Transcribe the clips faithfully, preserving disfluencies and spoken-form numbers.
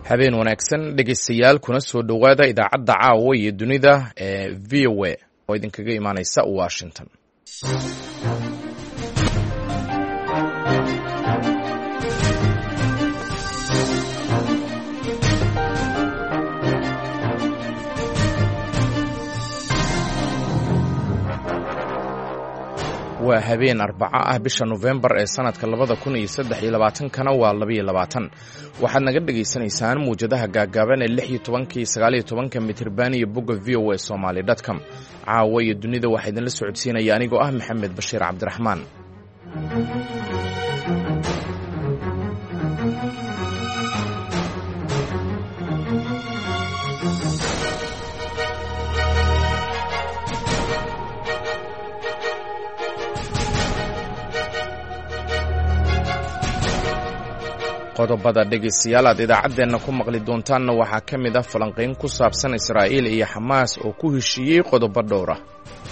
habeen wanaagsan dhegaystayaal kuna soo dhowaada idaacadda caawa iyo dunida ee v o a oo idinkaga imaanaysa Washington. waa habeen arbaca ah bisha November ee sanadka labada kun iyo saddex iyo labaatan kana waa laba iyo labaatan waxaad naga dhageysanaysaan muujadaha gaagaaban ee lix iyo toban iyo sagaal iyo toban mitirban iyo bogga v o a somali dot com. caawa iyo dunida waxaa idinla socodsiinaya anigoo ah Maxamed Bashiir Cabdiraxmaan. qodobada dhegaystayaal aad idaacaddeenna ku maqli doontaanna waxaa ka mid ah falanqayn ku saabsan Israa'iil iyo Xamaas oo ku heshiiyey qodobo dhowr ah.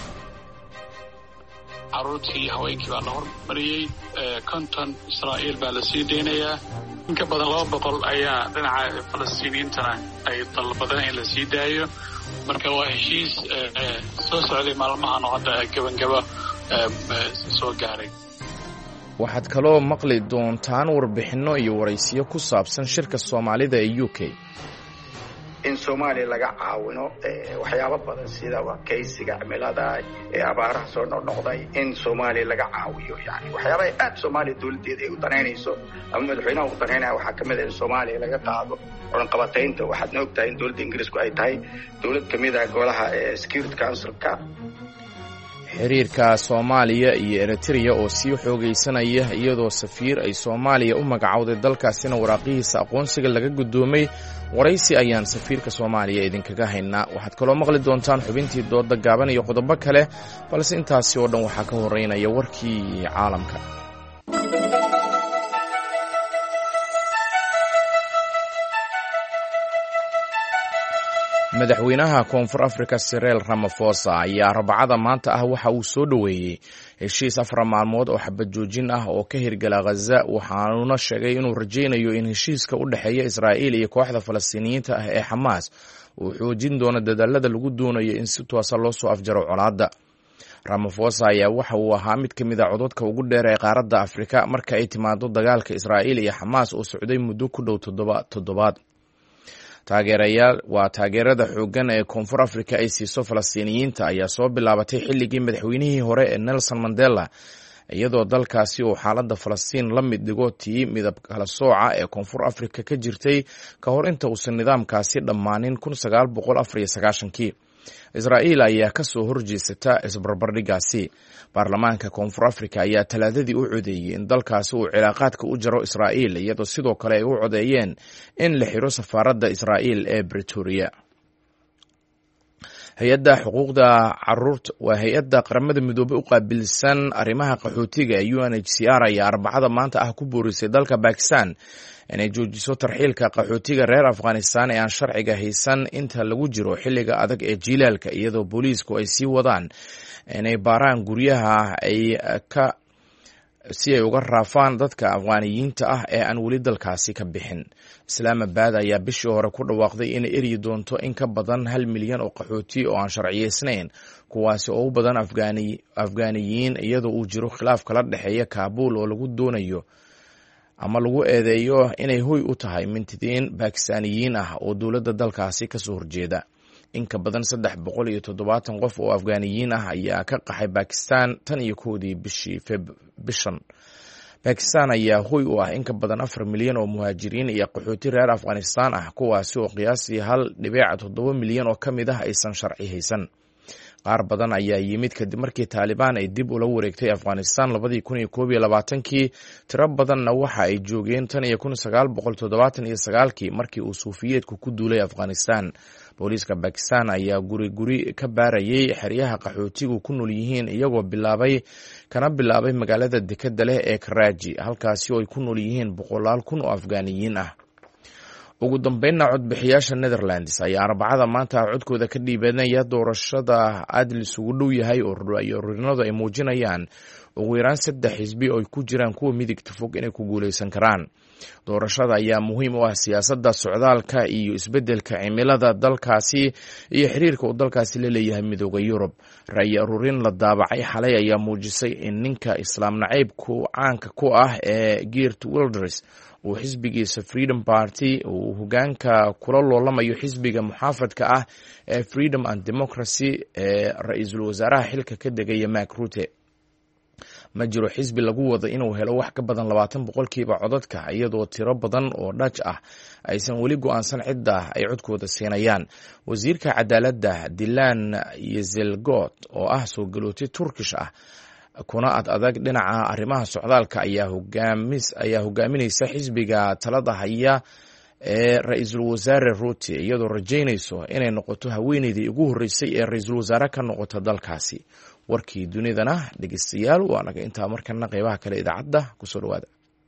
caruurtii haweenkii baa la hormariyey konton Israa'iil baa la sii deynayaa inka badan laba boqol ayaa dhinaca Falastiiniyiintana ay dalbadeen in la sii daayo marka waa heshiis soo socday maalmahan oo hadda gabangaba soo gaaray. waxaad kaloo maqli doontaan warbixinno iyo waraysiyo ku saabsan shirka Soomaalida ee U K. in Soomaaliya laga caawino waxyaabo badan sida wakaysiga cimilada ee abaaraha soo noqnoqday in Soomaaliya laga caawiyo yani waxyaabo aad Soomaaliya dawladeeda ay u daneynayso ama madaxweynaha u daneynaya waxaa ka mid ah in Soomaaliya laga qaado oran qabataynta waxaad ogtahay in dawladda Ingiriisku ay tahay dawlad ka mid ah golaha Security Council-ka. xiriirka Soomaaliya iyo Eritrea oo sii xoogaysanaya iyadoo safiir ay Soomaaliya u magacawday dalkaasina waraaqihiisa aqoonsiga laga gudoomay. waraysi ayaan safiirka Soomaaliya idinkaga haynaa. waxaad kaloo maqli doontaan xubintii dooda gaaban iyo qodobo kale balse intaasi oo dhan waxaa ka horeynaya warkii caalamka. madaxweynaha koonfur Afrika Cyril Ramaphosa ayaa Arbacada maanta ah waxa uu soo dhaweeyay heshiis afar maalmood oo xabad joojin ah oo ka hirgala Gaza waxaana sheegay inuu rajaynayo in heshiiska u dhaxeeya Israa'iil iyo kooxda Falastiiniyiinta ah ee Xamaas uu xoojin doono dadaalada lagu doonayo in si toos ah loo soo afjaro colaadda. Ramaphosa ayaa waxa uu ahaa mid ka mid ah codadka ugu dheer ee qaaradda Afrika marka ay timaado dagaalka Israa'iil iyo Xamaas oo socday muddo ku dhow toddobaad. taageerayaal waa taageerada xooggan ee koonfur Afrika ay siiso Falastiiniyiinta ayaa soo bilaabatay xilligii madaxweynihii hore ee Nelson Mandela iyadoo dalkaasi uu xaaladda Falastiin la mid dhigo tii midab kala sooca ee koonfur Afrika ka jirtay ka hor inta uusan nidaamkaasi dhammaanin kun sagaal boqol afar iyo sagaashan-kii. Israa'iil ayaa ka soo horjeesata isbarbardhigaasi. baarlamaanka koonfur Afrika ayaa talaadadii u codeeyay in dalkaasi uu cilaaqaadka u jaro Israa'iil iyadoo sidoo kale ay u codeeyeen in la xiro safaaradda Israa'iil ee Pretoria. hay-adda xuquuqda caruurta waa hay-adda qaramada midoobay u qaabilsan arrimaha qaxootiga ee U N H C R ayaa Arbacada maanta ah ku boorisay dalka Pakistan inay joojiso tarxiilka qaxootiga reer Afghanistan ee aan sharciga haysan inta lagu jiro xilliga adag ee jiilaalka iyadoo booliisku ay sii wadaan inay baaraan guryaha ay ka si ay uga raafaan dadka Afgaaniyiinta ah ee aan weli dalkaasi ka bixin. Islaamabad ayaa bishii hore ku dhawaaqday inay eri doonto in ka badan hal milyan oo qaxooti oo aan sharciyeysnayn kuwaasi oo u badan Afgaani Afgaaniyiin iyadoo uu jiro khilaaf kala dhaxeeya Kaabul oo lagu doonayo ama lagu eedeeyo inay hoy u tahay mintidiin Bakistaaniyiin ah oo dowladda dalkaasi ka soo horjeeda. in ka badan saddex boqol iyo toddobaatan qof oo Afgaaniyiin ah ayaa ka qaxay Pakistan tan iyo koodii bishii bishan. Pakistan ayaa hoy u ah in ka badan afar milyan oo muhaajiriin iyo qaxooti reer Afghanistan ah kuwaasi oo qiyaastii hal dhibic toddoba milyan oo ka mid ah aysan sharci haysan. qaar badan ayaa yimid kadib markii Taliban ay dib ula wareegtay Afghanistan labadii kun iyo koob iyo labaatan-kii. tiro badanna waxa ay joogeen tan iyo kun sagaal boqol toddobaatan iyo sagaal-kii markii uu Suufiyeedku ku duulay Afghanistan. booliiska Pakistan ayaa guri guri ka baarayay xeryaha qaxootigu ku nool yihiin iyagoo bilaabay kana bilaabay magaalada dekedda leh ee Karachi halkaasi oo ay ku nool yihiin boqolaal kun oo Afgaaniyiin ah. ugu dambeynna codbixiyaasha Netherlands ayaa arbacada maanta codkooda ka dhiibanaya doorashada aad lisugu dhow yahay oo ururinadu ay muujinayaan ugu yaraan saddex xisbi oo ku jiraan kuwa midigta fog inay ku guuleysan karaan. Doorashada ayaa muhiim u ah siyaasadda socdaalka iyo isbeddelka cimilada dalkaasi iyo xiriirka uu dalkaasi la leeyahay midowga Yurub. Ra'yi ururin la daabacay xalay ayaa muujisay in ninka islaam nacaybku caanka ku ah ee Geert Wilders uu xisbigiisa Freedom Party uu hogaanka kula loolamayo xisbiga muxaafadka ah ee Freedom and Democracy ee ra'iisul wasaaraha xilka ka degaya Mark Rutte. ma jiro xisbi lagu wada inuu helo wax ka badan labaatan boqolkiiba codadka iyadoo tiro badan oo Dutch ah aysan weli go'aansan cidda ay codkooda siinayaan. Wasiirka cadaaladda Dilan Yezelgot oo ah soo galootay Turkish ah kuna ad adag dhinaca arrimaha socdaalka ayaa hogaamis ayaa hogaaminaysa xisbiga talada haya ee ra'iisul wasaare Rutte iyadoo rajaynayso inay noqoto haweeneydii ugu horeysay ee ra'iisul wasaare ka noqota dalkaasi. warkii dunidana dhegeystayaal waa naga intaa markana qaybaha kale idaacadda ku soo dhawaada.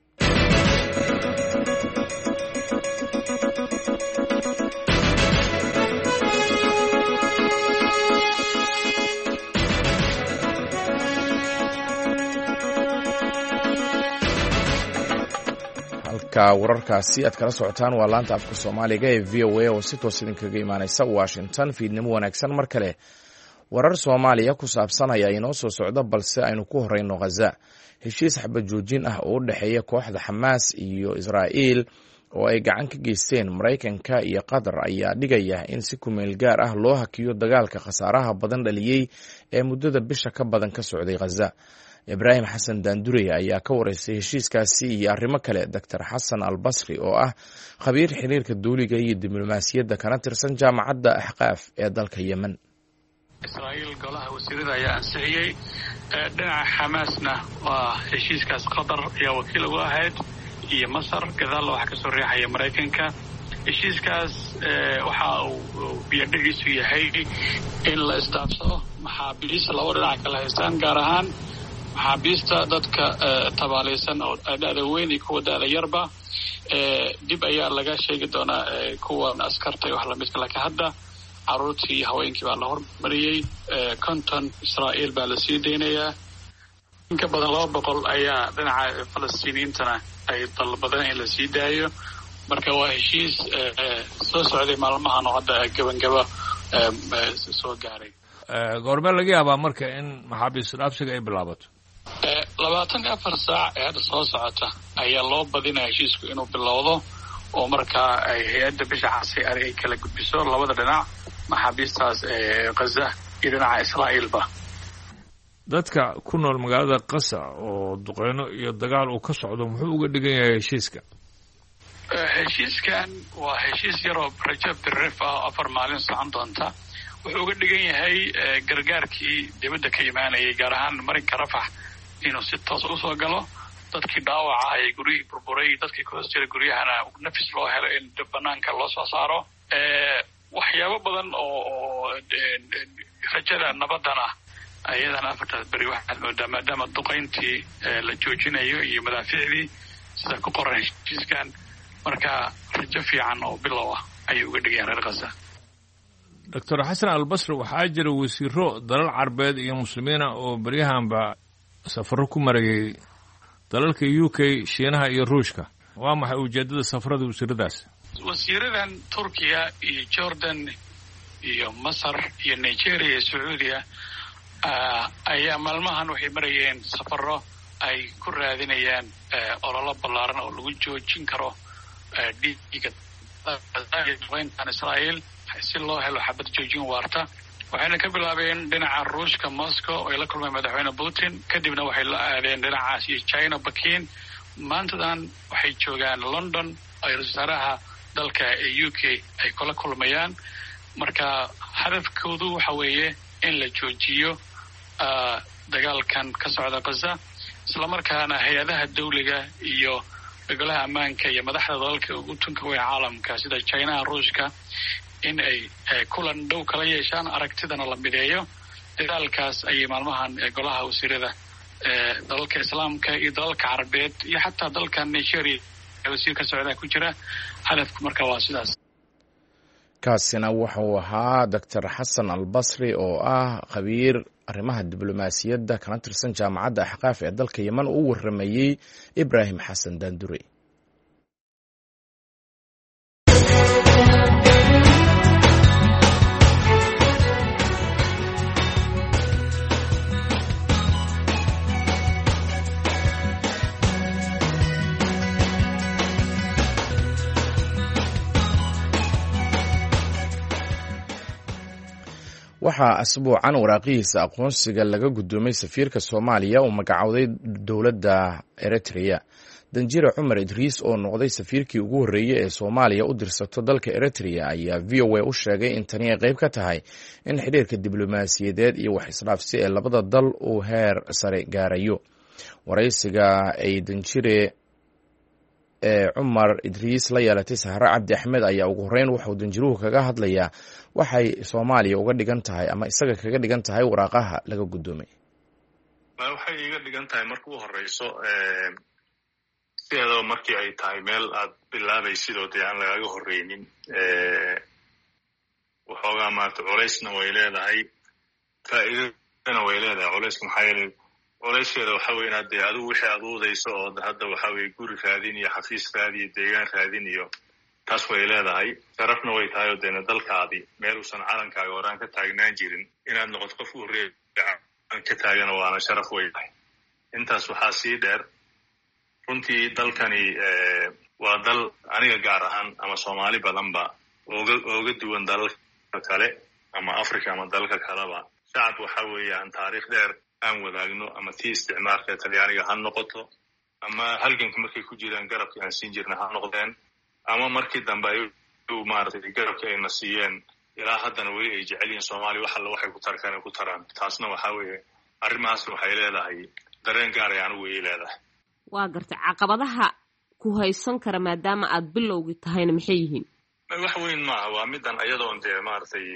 halka wararkaasi aad kala socotaan waa laanta afka Soomaaliga ee V O A oo si toos idinkaga imaanaysa Washington. fiidnimo wanaagsan mar kale. warar Soomaaliya ku saabsan ayaa inoo soo socda balse aynu ku horeyno Gaza. heshiis xabad joojin ah oo u dhaxeeya kooxda Xamaas iyo Israa'iil oo ay gacan ka geysteen Mareykanka iyo Qatar ayaa dhigaya in si ku meel gaar ah loo hakiyo dagaalka khasaaraha badan dhaliyay ee muddada bisha ka badan ka socday Gaza. Ibrahim Xasan Daandurey ayaa ka wareysay heshiiskaasi iyo arrimo kale Doctor Xasan Al-Basri oo ah khabiir xiriirka dawliga iyo diblomaasiyadda kana tirsan jaamacadda Ahqaaf ee dalka Yemen. Israa'iil golaha wasiirada ayaa ansixiyay dhinaca Xamaasna waa heshiiskaas Qatar ayaa wakiil uga ahayd iyo Masar gadaal waxa ka soo riixaya Mareykanka. heshiiskaas waxa uu biyadhigiisu yahay in la isdaafsado maxaabiista laba dhinac kala haystaan gaar ahaan maxaabiista dadka tabaalaysan oo da'da weyn iyo kuwa da'da yarba dib ayaa laga sheegi doonaa kuwan askarta iyo wax la midka laakiin hadda caruurtii iyo haweenkii baa la hormariyey konton Israa'iil baa la sii deynayaa in ka badan laba boqol ayaa dhinaca Falastiiniyiintana ay dalbadeen in la sii daayo marka waa heshiis soo socday maalmahan oo hadda gabangaba soo gaaray. goorma laga yaabaa marka in maxaabiis dhaafsiga ay bilaabato? labaatan iyo afar saac ee hadda soo socota ayaa loo badinaya heshiisku inuu bilowdo oo markaa ay hay-adda bisha xasi ay kala gudbiso labada dhinac maxaabiistaas ee Gaza iyo dhinaca Israa'iilba. dadka ku nool magaalada Gaza oo duqeyno iyo dagaal uu ka socdo muxuu uga dhigan yahay heshiiska? heshiiskan waa heshiis yar oo Rajab Tarif ah afar maalin socon doonta. wuxuu uga dhigan yahay gargaarkii dibadda ka imaanayay gaar ahaan marinka Rafax inuu si toos u soo galo dadkii dhaawaca ay guriyihii burburay dadkii ka hoos jira guryahana nafis loo helo in banaanka loo soo saaro. waxyaabo badan oo rajada nabadana ayadana afartaas beri waxaad moodaa maadaama duqayntii la joojinayo iyo madaaficdii sida ku qoran heshiiskan marka rajo fiican oo bilow ah ayay uga dhigayaan reer Gaza. Doctor Xasan Al-Basri waxaa jira wasiiro dalal carbeed iyo muslimiina oo baryahanba safaro ku marayay dalalka U K, Shiinaha iyo Ruushka. waa maxay ujeedada safarada wasiiradaas? wasiiradan Turkiya iyo Jordan iyo Masar iyo Nigeria iyo Sacuudiya ayaa maalmahan waxay marayeen safaro ay ku raadinayaan ololo ballaaran oo lagu joojin karo dhiigga dadka Israa'iil si loo helo xabad joojin waarta. waxayna ka bilaabeen dhinaca Ruushka Moscow oo ay la kulmeen madaxweyne Putin kadibna waxay la aadeen dhinacaas iyo China Pekin. maantadan waxay joogaan London ay wasaaraha dalka ee U K ay kula kulmayaan marka hadafkoodu waxa weeye in la joojiyo dagaalkan ka socda Gaza isla markaana hay'adaha dawliga iyo golaha ammaanka iyo madaxda dalalka ugu tunka weyn caalamka sida China Ruushka in ay kulan dhow kala yeeshaan aragtidana la mideeyo. dagaalkaas ayay maalmahan golaha wasiirada dalalka islaamka iyo dalalka carabeed iyo xataa dalka Nigeria wasiir ka socdaa ku jira hadafku marka waa sidaas. kaasina wuxuu ahaa doctor xasan albasri oo ah khabiir arrimaha diblomaasiyadda kana tirsan jaamacadda axqaaf ee dalka yemen uu waramayey ibraahim xasan daandure. waxaa asbuucan waraaqihiisa aqoonsiga laga guddoomay safiirka soomaaliya uu magacowday dowladda eritrea. danjire cumar idriis oo noqday safiirkii ugu horreeyey ee soomaaliya u dirsato dalka eritrea ayaa v o a u sheegay in tani ay qayb ka tahay in xidhiirka diblomaasiyadeed iyo wax isdhaafsi ee labada dal uu heer sare gaarayo. waraysiga ay danjire ee cumar idriis la yeelatay sahre cabdi axmed ayaa ugu horreyn wuxuu danjiruhu kaga hadlayaa waxay soomaaliya uga dhigan tahay ama isaga kaga dhigan tahay waraaqaha laga guddoomay. waxay iga dhigan tahay marka u horeyso sideedaba markii ay tahay meel aad bilaabaysid oo dee aan lagaga horreynin waxoogaa maarata culaysna way leedahay faa'iidana way leedahay. culayska maxaa yeelay colayskeeda waxa weye inaad dee adigu wixii aad uudayso oo hadda waxa weye guri raadin iyo xafiis raadi iyo deegaan raadin iyo taas way leedahay. sharafna way tahay oo deena dalkaadii meel uusan calankaaga horaan ka taagnaan jirin inaad noqoto qof u horreeya ka taagana waana sharaf way tahay. intaas waxaa sii dheer runtii dalkani waa dal aniga gaar ahaan ama soomaali badanba ooga ooga duwan dalalka kale ama africa ama dalalka kaleba. shacab waxa weeyaan taariikh dheer aan wadaagno ama tii isticmaalka talyaaniga ha noqoto ama halganka markay ku jiraan garabkii aan siin jirna ha noqdeen ama markii dambe ay maaragtay garabkii ayna siiyeen ilaa haddana weli ay jecel yihiin soomaaliya wax alla waxay ku tarkaan ay ku taraan. taasna waxa weeye arrimahaasna waxay leedahay dareen gaar ay anigu way leedahay. waa gartay caqabadaha ku haysan kara maadaama aad bilowgii tahayna maxay yihiin? wax weyn maaha, waa midan ayadoon dee maaragtay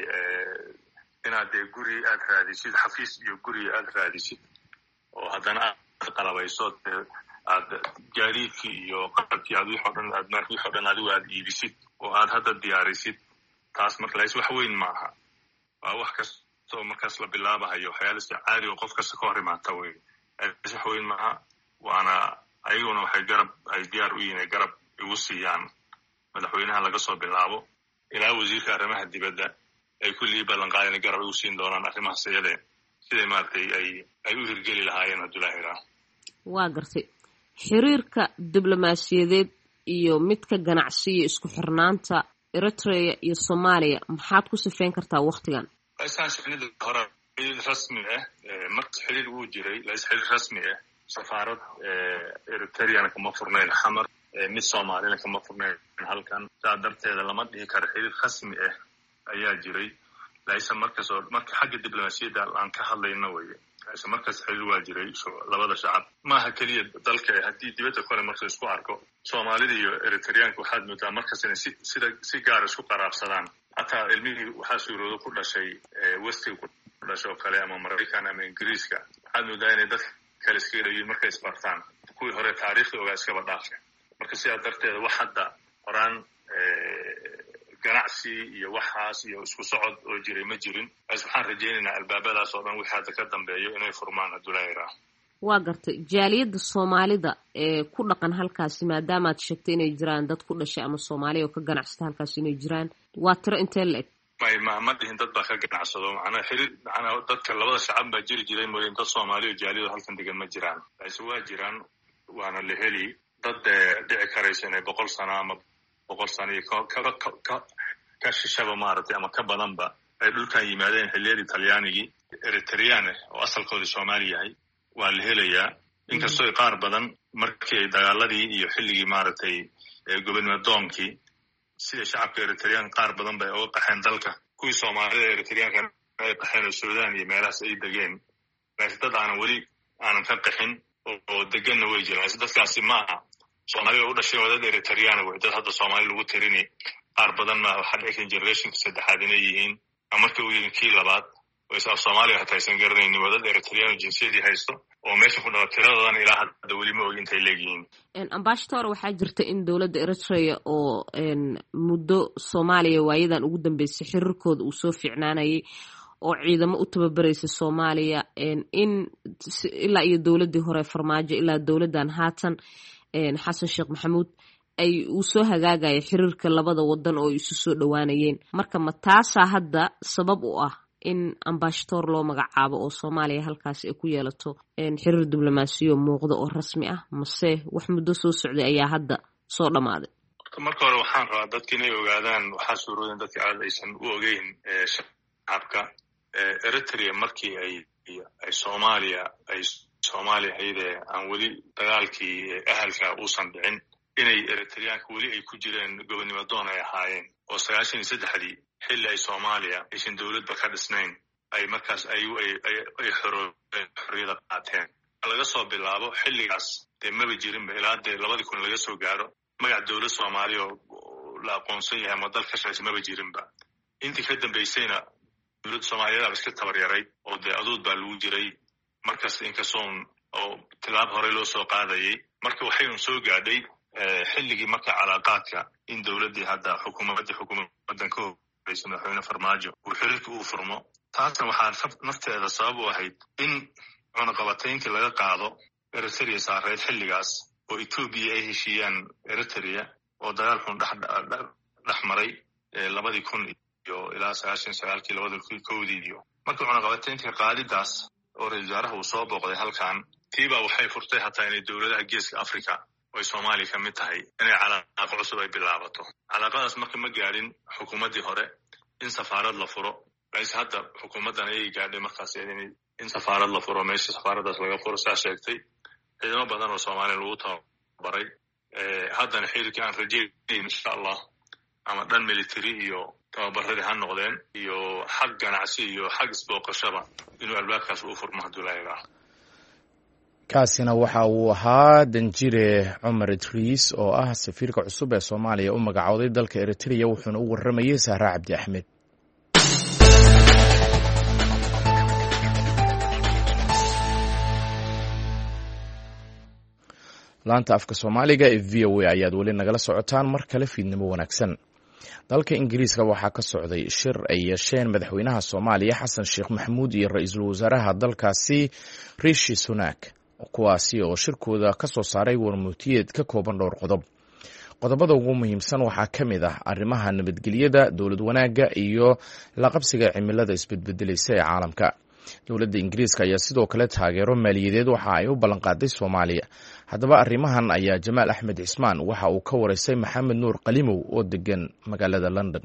inaad dee guri aad raadisid xafiis iyo guri aad raadisid oo haddana aad qalabayso dee aad gaadiidkii iyo qalabkii aad wixii o dhan aad mar wixii o dhan adigu aad iibisid oo aad hadda diyaarisid. taas marka lays wax weyn maaha, waa wax kasta oo markaas la bilaabahayo waxyaala si caadi oo qof kasta ka hor imaata wey. wax weyn maaha, waana ayaguna waxay garab ay diyaar u yihiin ay garab igu siiyaan madaxweynaha laga soo bilaabo ilaa wasiirka arrimaha dibadda ay kullii ballan qaadeen garab igu siin doonaan arrimahaas iyade siday maaragtay ay ay u hirgeli lahaayeen abdullaahi raa. waa gartay xiriirka diblomaasiyadeed iyo midka ganacsiga isku xirnaanta eritrea iyo soomaaliya maxaad ku sifeyn kartaa waktigan? laysaan shaqnida hore xiriir rasmi ah marka xiriir wuu jiray lays xiriir rasmi ah safaarad eritreana kama furnayn xamar mid soomaalina kama furnayn halkan. saa darteeda lama dhihi karo xiriir rasmi ah ayaa jiray. laise markas oo marka xagga diblomaasiyadda aan ka hadlayno weye laise markas xiriir waa jiray labada shacab maaha keliya dalka haddii dibadda kole marka isku arko soomaalida iyo eritreanka waxaad moodaa markas inay si sida si gaara isku qaraabsadaan. hataa ilmihii waxaa suuroodo ku dhashay westiga ku dhashay oo kale ama maraykan ama ingiriiska waxaad moodaa inay dadka kale iskaga dhayiin markay isbartaan kuwii hore taariikhda ogaa iskaba dhaafe. marka sidaa darteeda wax hadda horaan ganacsi iyo waxaas iyo isku socod oo jiray ma jirin. bas waxaan rajaynaynaa albaabadaas oo dhan wixii hadda ka dambeeyo inay furmaan abdullaahi raa. waa gartay jaaliyadda soomaalida ee ku dhaqan halkaasi maadaama aad sheegtay inay jiraan dad ku dhashay ama soomaaliya oo ka ganacsata halkaasi inay jiraan waa tiro intee la eg? may ma ma dhihin dad baa ka ganacsado macnaa xiriir macnaa dadka labada shacab baa jiri jiray mooyeen dad soomaaliya oo jaaliyadu halkan degan ma jiraan. laise waa jiraan waana la heli dad dhici karaysa inay boqol sano ama boqol sano iyo ka ka shishaba maaragtay ama ka badanba ay dhulkan yimaadeen xilliyadii talyaanigii eritreane oo asalkoodii soomaali yahay waa la helayaa. inkastoo qaar badan markii ay dagaaladii iyo xilligii maaragtay gobonimo doonkii sida shacabka eritrean qaar badan bay uga qaxeen dalka. kuwii soomaalida eritreanka ay qaxeen oo suudaan iyo meelahaas ay degeen laise dad aanan weli aanan ka qaxin oo deganna way jiraan. laise dadkaasi maaha soomaalida u dhashay waa dad eritreana wey, dad hadda soomaali lagu tirini qaar badan ma waxaa dhici karin generationka saddexaad inay yihiin ama markay u yihiin kii labaad oo is af soomaaliya hataa aysan garanaynin waa dad eritreano jinsiyadii haysto oo meesha ku dhawa tiradoodan ilaa hadda weli ma og intay leegyihiin. ambassador waxaa jirta in dowladda Eritrea oo muddo Soomaaliya waayadan ugu dambeysay xiriirkooda uu soo fiicnaanayay oo ciidamo u tababaraysa Soomaaliya in ilaa iyo dowladii hore Farmaajo ilaa dowladan haatan Xasan Sheekh Maxamuud ay uu soo hagaagaya xiriirka labada wadan oo isu soo dhawaanayeen. marka ma taasa hadda sabab u ah in ambassador loo magacaabo oo Soomaaliya halkaas ay ku yeelato xiriir diblomaasiyo muuqdo oo rasmi ah mase wax muddo soo socday ayaa hadda soo dhamaaday? marka hore waxaan rabaa dadka inay ogaadaan waxaa suurooyin dadka aad aysan u ogeyn shacabka Eritrea markii ay ay Soomaaliya ay Soomaaliya ayde aan weli dagaalkii ahalka uusan dhicin inay Eritreaanka weli ay ku jireen gobonimo doon ay ahaayeen oo sagaashan iyo saddexdii xilli ay Soomaaliya aysan dowladba ka dhisnayn ay markaas ay ay xorriyada qaateen. laga soo bilaabo xilligaas dee maba jirinba ilaa dee labadii kun laga soo gaaro magac dowlad Soomaaliya oo la aqoonsan yahay ama dalka shaqaysa maba jirinba. intii ka dambaysayna dowladda Soomaaliyeed iska tabaryarayd oo dee adood baa lagu jiray markaas inkasoon oo tilaab hore loo soo qaadayay. marka waxaynu soo gaadhay xilligii marka calaaqaadka in dowladdii hadda xukuumadda xukuumaddan ka horreysay madaxweyne Farmaajo uu xiriirka uu furmo. taasna waxaa nafteeda sabab u ahayd in cunaqabatayntii laga qaado Eritrea saareed xilligaas oo Ethiopia ay heshiiyaan Eritrea oo dagaal xun dhex maray labadii kun iyo ilaa sagaashan sagaalkii labada kun kowdii iyo marka cunaqabatayntii qaadidaas oo ra'iisul wasaaraha uu soo booqday halkan tiiba waxay furtay hataa inay dowladaha geeska Afrika oo Soomaaliya ka mid tahay inay calaaqo cusub ay bilaabato. calaaqadaas marka ma gaarin xukuumaddii hore in safaarad la furo balse hadda xukuumaddan ay gaadhay markaas in safaarad la furo meesha safaaradaas laga furo saa sheegtay ciidamo badan oo Soomaaliya lagu tababaray. haddana xiriirkii aan rajeynayno insha allah ama dhan military iyo tababaradii ha noqdeen iyo xag ganacsi iyo xag isbooqashaba inuu albaabkaas u furmo hadduu la eego. kaasina waxa uu ahaa Danjire Cumar Idriis oo ah safiirka cusub ee Soomaaliya u magacowday dalka Eritrea wuxuuna u waramayay Sahra Cabdi Axmed. laanta afka Soomaaliga ee V O A ayaad weli nagala socotaan mar kale fiidnimo wanaagsan. dalka Ingiriiska waxaa ka socday shir ay yeesheen madaxweynaha Soomaaliya Xasan Sheekh Maxamuud iyo ra'iisul wasaaraha dalkaasi Rishi Sunak kuwaasi oo shirkooda ka soo saaray warmutiyeed ka kooban dhowr qodob. qodobada ugu muhiimsan waxaa ka mid ah arrimaha nabadgelyada, dowlad wanaagga iyo la qabsiga cimilada isbedbedelaysa ee caalamka. dowladda Ingiriiska ayaa sidoo kale taageero maaliyadeed waxa ay u ballan qaaday Soomaaliya. haddaba arrimahan ayaa Jamaal Axmed Cismaan waxa uu ka wareysay Maxamed Nuur Qalimow oo degan magaalada London.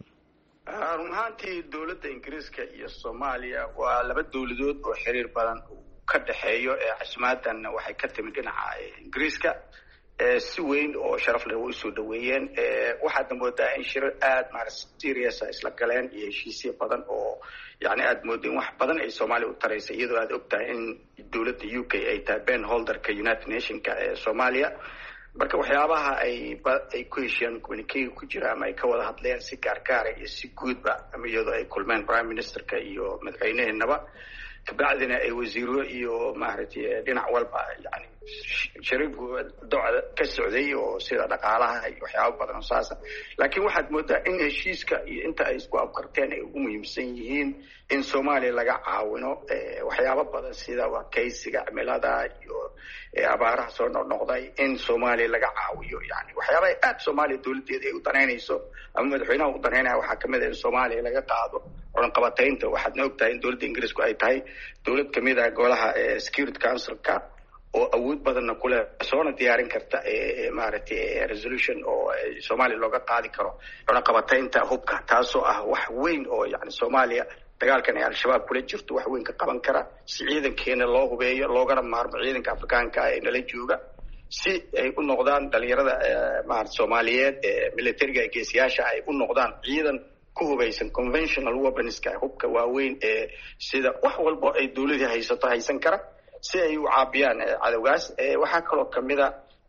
run ahaantii dowladda Ingiriiska iyo Soomaaliya waa laba dowladood oo xiriir badan ka dhaxeeyo ee caasimaadan waxay ka timid dhinaca Ingiriiska si weyn oo sharaf leh u soo dhaweeyeen. waxaad moodaa in shirar aad maar serious isla galeen iyo heshiisyo badan oo yani aad moodeen wax badan ay Soomaaliya u tareysay iyadoo aad ogtahay in dowladda U K ay tahay ben holderka United Nationska ee Soomaaliya. marka waxyaabaha ay ay ku heshiiyeen communique ku jira ama ay ka wada hadleen si gaargaar iyo si guudba ama iyadoo ay kulmeen prime ministerka iyo madaxweynaheenaba kabacdina ay wasiiro iyo maaragtay dhinac walba yani sharigu docda ka socday oo sida dhaqaalaha iyo waxyaabo badan oo saasa. laakiin waxaad moodaa in heshiiska iyo inta ay isku afkarteen ay ugu muhiimsan yihiin in Soomaaliya laga caawino waxyaabo badan sida waa kaysiga cimilada iyo abaaraha soo noqnoqday in Soomaaliya laga caawiyo. yani waxyaabaha aad Soomaaliya dowladeeda ay u daneynayso ama madaxweynaha u daneynaya waxaa kamid ah in Soomaaliya laga qaado cunaqabataynta. waxaad ogtahay in dowladda Ingiriisku ay tahay dowlad kamid ah golaha Security Council-ka oo awood badanna ku leh soona diyaarin karta maaragtay resolution oo Soomaaliya looga qaadi karo cunaqabataynta hubka, taasoo ah wax weyn oo yani Soomaaliya dagaalkan ay al-shabaab kula jirto wax weyn ka qaban kara si ciidankeena loo hubeeyo loogana maarmo ciidanka Afrikaanka ee nala jooga si ay u noqdaan dhalinyarada maaragtay Soomaaliyeed ee militariga geesiyaasha ay u noqdaan ciidan ku hubeysan conventional weaponska hubka waaweyn ee sida wax walba ay dowladda haysato haysan kara si ay u caabiyaan cadawgaas. waxaa kaloo kamid ah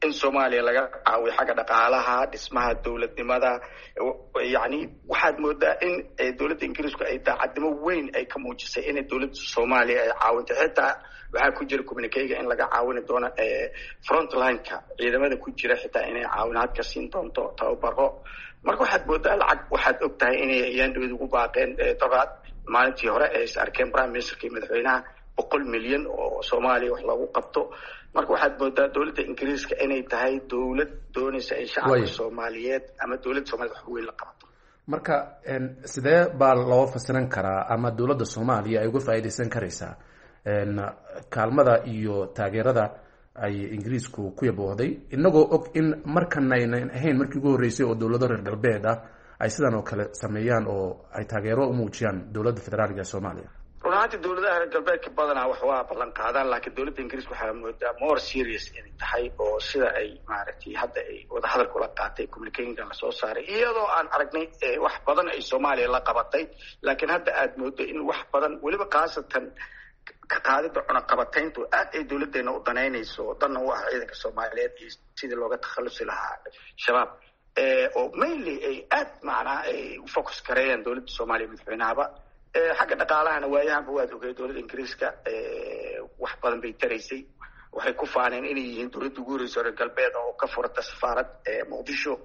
in soomaaliya laga caawiyo xagga dhaqaalaha dhismaha dowladnimada yani waxaad moodaa in dowladda ingiriisku ay daacadnimo weyn ay ka muujisay inay dowladda soomaaliya ay caawinto xitaa waxaa ku jira communicayga in laga caawini doono frontline-ka ciidamada ku jira xitaa inay caawinaad ka siin doonto tababaro marka waxaad moodaa lacag waxaad og tahay inay yaandhawed ugu baaqeen doraad maalintii hore ay is arkeen prime ministerka iyo madaxweynaha boqol milyan oo soomaaliya wax lagu qabto marka waxaad moodaa dowladda ingiriiska inay tahay dowlad doonaysa ay shacabka soomaaliyeed ama dowladda soomaaliyed wax weyn la qabato marka sidee baa loo fasiran karaa ama dowladda soomaaliya ay uga faa'iidaysan karaysaa kaalmada iyo taageerada ay ingiriisku ku yaboohday inagoo og in markan aynan ahayn markii ugu horreysay oo dowlado reer galbeed ah ay sidan oo kale sameeyaan oo ay taageero u muujiyaan dowladda federaaliga ee soomaaliya run ahaantii dowladaha reer galbeedka badanaa wax waa ballan qaadaan laakiin dowladda ingiriiska waxaa moodaa more serious inay tahay oo sida ay maaragtay hadda ay wadahadal kula qaatay communicationka lasoo saaray iyadoo aan aragnay wax badan ay soomaaliya la qabatay laakiin hadda aad moodo in wax badan weliba khaasatan ka qaadida cunaqabatayntu aad ay dowladdeena u danaynayso danna u ah ciidanka soomaaliyeed iyo sidii looga takhalusi lahaa shabaab oo mainly ay aad macnaa ay u focus gareeyaan dowladda soomaaliya madaxweynahaba xagga dhaqaalahana waayahanba waad ogay dowladda ingiriiska wax badan bay taraysay waxay ku faaneen inay yihiin dowladda ugu horeysa reer galbeed oo ka furata safaarad muqdisho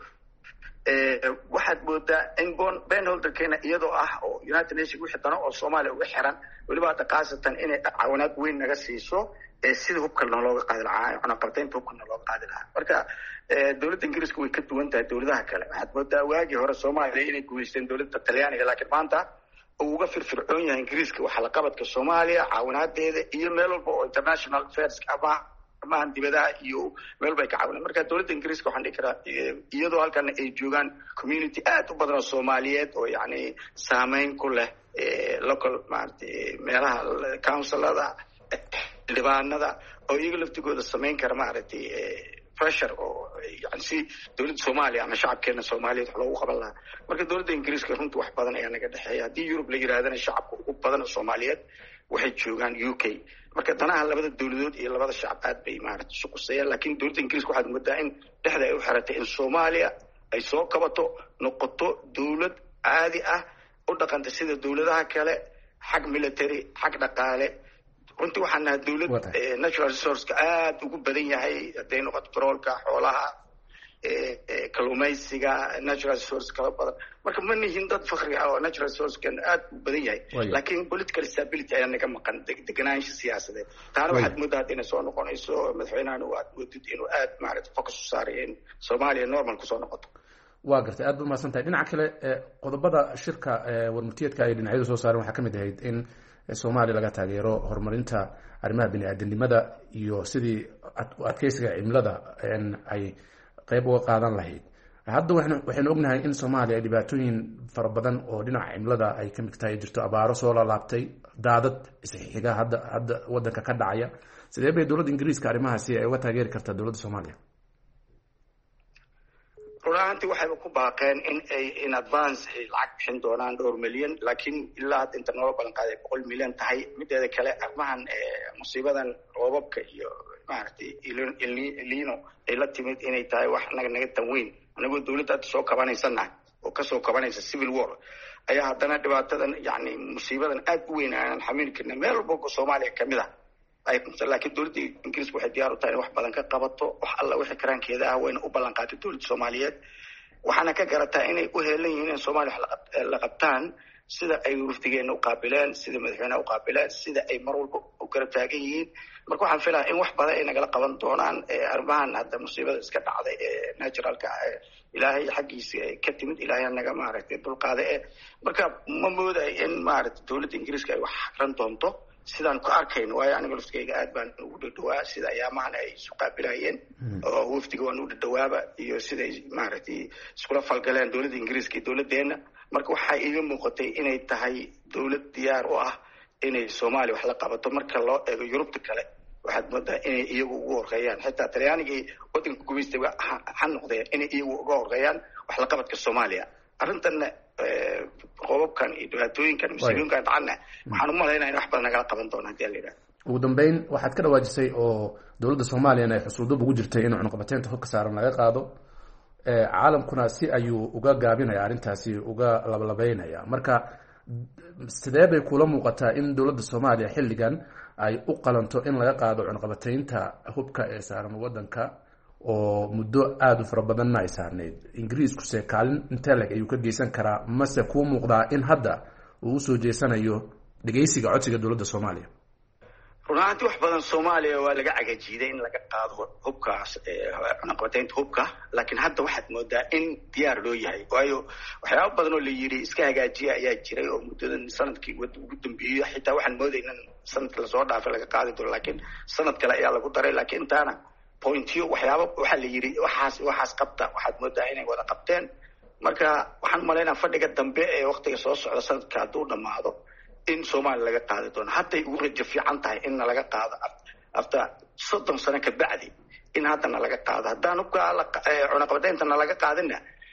waxaad moodaa in benholderkeena iyadoo ah oo united nation wixii dano oo soomaaliya uga xiran weliba hadda khaasatan inay caawinaad weyn naga siiso sida hubkana looga qaadi lahaa cunaqabataynta hubkana looga qaadi lahaa marka dowladda ingiriiska way ka duwan tahay dowladaha kale waxaad moodaa waagii hore soomaaliya inay guuleysteen dowladda talyaaniga laakiin maanta uu uga firfircoon yahay ingiriiska waxaa la qabadka soomaaliya caawinaadeeda iyo meel walba oo international affairs ama amahan dibadaha iyo meel walba ay ka caawinaan marka dowladda ingiriiska waxaan dhihi karaa iyadoo halkana ay joogaan community aad u badan oo soomaaliyeed oo yacni saameyn ku leh local maaragtay meelaha councilada xildhibaanada oo iyaga laftigooda samayn kara maaragtay pressure oo yani si dowladda soomaaliya ama shacabkeena soomaaliyeed wax loogu qaban lahaa marka dowladda ingiriiska runtii wax badan ayaa naga dhexeeya haddii yurub la yirahdana shacabka ugu badan oo soomaaliyeed waxay joogaan u k marka danaha labada dowladood iyo labada shacab aad bay maaragtay isu qusayaan laakiin dowladda ingiriiska waxaad moodaa in dhexda ay u xiratay in soomaaliya ay soo kabato noqoto dowlad caadi ah u dhaqanta sida dowladaha kale xag military xag dhaqaale runtii waxaan nahay dowlad natural resourceka aada ugu badan yahay hadday noqoto baroolka xoolaha kaluumaysiga natural resource kala badan marka ma nihin dad fakri ah oo natural resourcekan aada u badan yahay laakiin political stability ayaa naga maqan deganaansha siyaasadeed taana waxaad moodaa hadda inay soo noqonayso madaxweynahana aad moodid inuu aada maaragta focus u saaray in soomaaliya normal kusoo noqoto waa gartay aad ba umahadsan tahay dhinaca kale qodobada shirka warmurtiyeedka ay dhinacyadu soo saareen waxaa kamid ahayd in soomaaliya laga taageero horumarinta arrimaha bini-aadanimada iyo sidii adkeysiga cimilada ay qeyb uga qaadan lahayd hadda waxaynu ognahay in soomaaliya ay dhibaatooyin fara badan oo dhinaca cimilada ay ka mid tahay jirto abaaro soo lalaabtay daadad isxiga hadda hadda wadanka ka dhacaya sidee bay dowladda ingiriiska arrimahaasi ay uga taageeri kartaa dowladda soomaaliya run ahaantii waxayba ku baaqeen in ay in advance ay lacag bixin doonaan dhowr milyan laakiin ilaa hadda inta noola ballan qaaday boqol milyan tahay mideeda kale arrimahan musiibadan roobabka iyo maaragtay ilino ay la timid inay tahay wax naga naga tan weyn anagoo dowladda hadda soo kabanaysanahay oo kasoo kabanaysa civil war ayaa haddana dhibaatadan yani musiibadan aad u weyn aanan xamili karna meel walba soomaaliya kamid ah laakiin dowladda ingiriiska waxay diyaar u tahay in wax badan ka qabato wax alla wixii karaankeeda ah wayna u ballan qaatay dowladda soomaaliyeed waxaana ka garataa inay u heelan yihiin in soomaaliya wax la qabtaan sida ay wafdigeena u qaabileen sida madaxweyneha u qaabileen sida ay mar walba u garab taagan yihiin marka waxaan filaa in wax badan ay nagala qaban doonaan arrimahan hadda musiibada iska dhacday ee naturalka ilaahay xaggiisa ka timid ilaahay naga maaragtay dulqaada e marka ma moodayo in maaragtay dowladda ingiriiska ay wax ran doonto sidaan ku arkayno waayo aniga laftigeyga aad baan ugu dhadhawaa sida ayaamahan ay isu qaabilayeen oo wafdiga waan u dhadhawaaba iyo siday maaragtay iskula falgaleen dowladda ingiriiska iyo dowladdeena marka waxaa iiga muuqatay inay tahay dowlad diyaar u ah inay soomaaliya wax la qabato marka loo eego yurubta kale waxaad moodaa inay iyagu ugu horreeyaan xitaa talyaanigii waddanka gumaystay ha noqdeen inay iyagu uga horreeyaan wax la qabadka soomaaliya arrintanna qoobabkan iyo dhibaatooyinkan musiibooyinkan dhacana waxaan u malaynaya in wax badan nagala qaban doona hadii la yidhahdo ugu dambeyn waxaad ka dhawaajisay oo dowladda soomaaliyana ay xusuldub ugu jirtay in cunaqabateynta hubka saaran laga qaado caalamkuna si ayuu uga gaabinaya arrintaasi uga labalabeynaya marka sidee bay kula muuqataa in dowladda soomaaliya xilligan ay u qalanto in laga qaado cunaqabateynta hubka ee saaran waddanka oo muddo aada u fara badanna ay saarneyd ingiriiskuse kaalin inteleg ayuu ka geysan karaa mase kuu muuqdaa in hadda uu usoo jeesanayo dhegeysiga codsiga dowladda soomaaliya run ahaantii wax badan soomaaliya waa laga cagajiiday in laga qaado hubkaas cunaqabateynta hubka laakiin hadda waxaad moodaa in diyaar loo yahay waayo waxyaaba badan oo la yidhi iska hagaajiya ayaa jiray oo muddadan sanadkii ugu dambeeyey xitaa waxaan moodayna sanadka lasoo dhaafay laga qaadi doono laakiin sanad kale ayaa lagu daray laakiin intaana pointyo waxyaaba waxaa la yidhi waxaas waxaas qabta waxaad moodaa inay wada qabteen marka waxaan umalaynaa fadhiga dambe ee waktiga soo socda sanadka hadduu dhamaado in soomaaliya laga qaadi doono hadday ugu rajo fiican tahay inna laga qaado after soddon sano ka bacdi in haddana laga qaado haddaan hubka cunaqabateyntana laga qaadina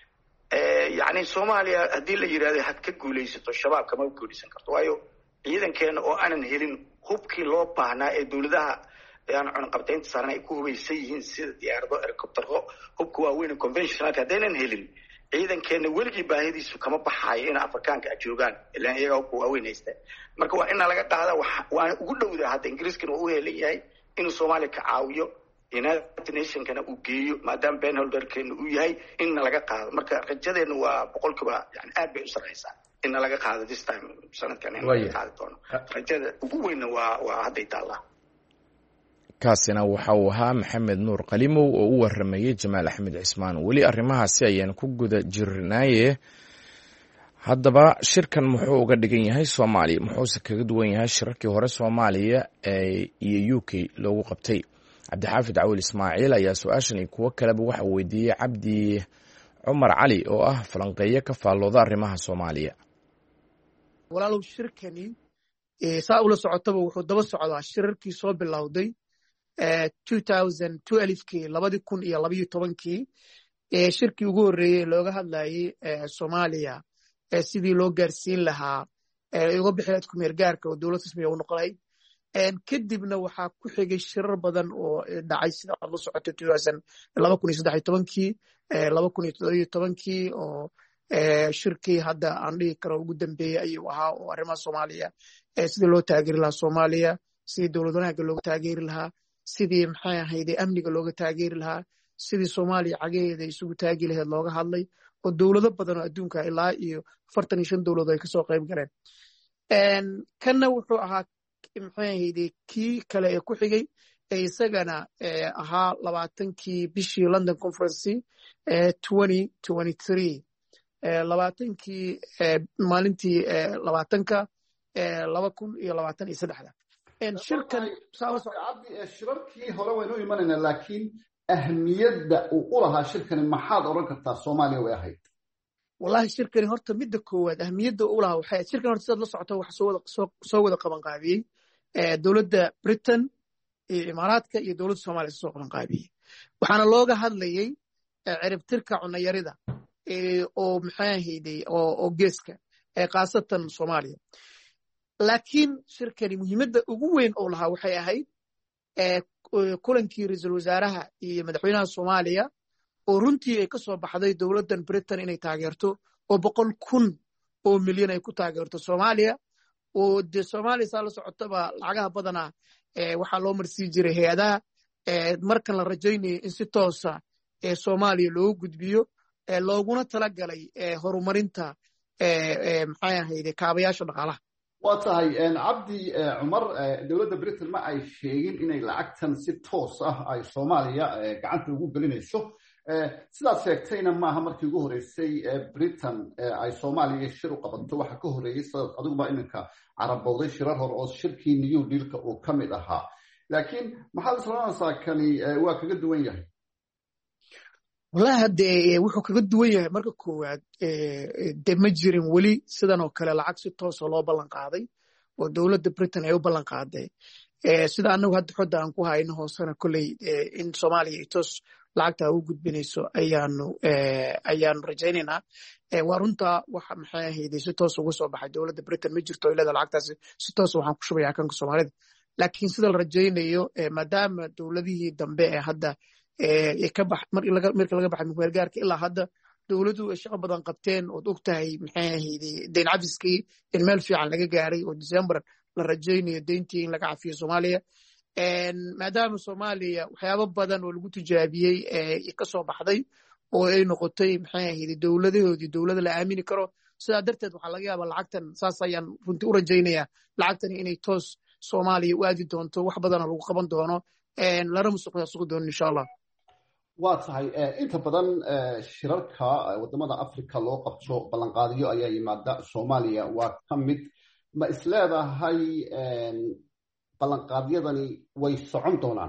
yacni soomaaliya haddii la yidhahdo had ka guulaysato shabaab kama guulaysan karto waayo ciidankeena oo aanan helin hubkii loo baahnaa ee dowladaha aan cunaqabateynta saaran ay ku hubaysan yihiin sida diyaarado helicoptero hubka waaweyn conventionalka haddaynan helin ciidankeena weligii baahidiisu kama baxaayo in afrikaanka a joogaan ilaan iyaga hubka waaweyn haysta marka waa ina laga qaada waana ugu dhowda hadda ingiriiskana waa u helan yahay inuu soomaaliya ka caawiyo united nationkana uu geeyo maadaama benholderkeena uu yahay inna laga qaado marka rajadeena waa boqolkiiba yani aad bay u sarreysaa inna laga qaado this time sanadkan in laga qaadi doono rajada ugu weynna waa waa hadday taallaa kaasina waxa uu ahaa maxamed nuur qalimow oo u waramayey jamaal axmed cismaan weli arrimahaasi ayaan ku guda jirnaaye haddaba shirkan muxuu uga dhigan yahay soomaaliya muxuuse kaga duwan yahay shirarkii hore soomaaliya iyo u k loogu qabtay cabdixaafid cawil ismaaciil ayaa su-aashan iyo kuwo kaleba waxa uu weydiiyey cabdi cumar cali oo ah falanqeeyo ka faallooda arrimaha soomaaliya walaalow shirkani saa ula socotaba wuxuu daba socdaa shirarkii soo bilowday kii labadii kun iyo labayo tobankii shirkii ugu horreeyey looga hadlayey soomaaliya sidii loo gaarsiin lahaa uga bixi lahayd ku meel gaarka oo dowlad rasmiya u noqonayd kadibna waxaa ku xigay shirar badan oo dhacay sida aad la socotay laba kun iyo saddex iyo tobankii laba kun iyo toddoba iyo tobankii oo shirkii hadda aan dhihi karo ugu dambeeyey ayuu ahaa oo arrimaha soomaaliya sidii loo taageeri lahaa soomaaliya sidii dowlad wanaagga looga taageeri lahaa sidii maxay ahayde amniga looga taageeri lahaa sidii soomaaliya cagaheeda isugu taagi lahayd looga hadlay oo dowlado badan oo adduunka ilaa iyo afartan iyo shan dowladood ay kasoo qayb galeen kanna wuxuu ahaa maxay ahayde kii kale ee ku xigay ee isagana ahaa labaatankii bishii london conference twenty twenty three labaatankii maalintii labaatanka laba kun iyo labaatan iyo saddexda cabdi shirarkii hore waynu imanaynaa laakiin ahmiyadda uu u lahaa shirkani maxaad odhan kartaa soomaaliya way ahayd wallahi shirkani horta midda koowaad ahmiyadda u lahaa waxay shirkan horta sidaad la socota waxa soo wada soo wada qaban qaabiyey dowladda britain iyo imaaraadka iyo dowladda soomaaliya soo qaban qaabiyey waxaana looga hadlayey ciribtirka cunayarida oo maxay ahayday oo geeska khaasatan soomaaliya laakiin shirkani muhiimadda ugu weyn oo lahaa waxay ahayd kulankii ra-iisul wasaaraha iyo madaxweynaha soomaaliya oo runtii ay ka soo baxday dowladdan britain inay taageerto oo boqol kun oo milyan ay ku taageerto soomaaliya oo dee soomaaliya saa la socotaba lacagaha badanaa waxaa loo marsii jiray hay-adaha markan la rajaynayo in si toosa soomaaliya loogu gudbiyo looguna talagalay horumarinta maxay ahayde kaabayaasha dhaqaalaha waa tahay cabdi cumar dowladda britain ma ay sheegin inay lacagtan si toos ah ay soomaaliya gacanta ugu gelinayso sidaad sheegtayna maaha markii ugu horreysay britain ay soomaaliya shir u qabato waxa ka horreeyey sidaad adiguba iminka carabowday shirar hore oo shirkii new dealka uu ka mid ahaa laakiin maxaad islanaysaa kani waa kaga duwan yahay wallahi hadde wuxuu kaga duwan yahay marka koowaad de ma jirin weli sidan oo kale lacag si toosa loo ballan qaaday oo dowladda britain ay u ballan qaaday sida anagu hadda xodda aan ku hayno hoosena kolley in soomaaliya ay toos lacagta u gudbinayso ayaanu ayaanu rajaynaynaa waa runtaa waxa maxay ahayday si toos uga soo baxay dowladda britain ma jirto ilada lacagtaasi si toos waxaan ku shubayaa kanka soomaalida laakiin sida la rajaynayo maadaama dowladihii dambe ee hadda ka bax markii laga baxay meelgaarka ilaa hadda dowladdu ay shaqo badan qabteen ood og tahay maxay ahayd deyn cafiskii in meel fiican laga gaaray oo December la rajaynayo deyntii in laga cafiyo Soomaaliya maadaama Soomaaliya waxyaabo badan oo lagu tijaabiyey ee ka soo baxday oo ay noqotay maxay ahayd dowladahoodii dowlada la aamini karo sidaa darteed waxaa laga yaabaa lacagtan saas ayaan runtii u rajaynayaa lacagtani inay toos Soomaaliya u aadi doonto wax badan lagu qaban doono lana musuqmaasuqi doono insha Allah. waa tahay inta badan shirarka wadamada Afrika loo qabto ballanqaadiyo ayaa yimaada Soomaaliya waa ka mid ma isleedahay ballanqaadyadani way socon doonaan?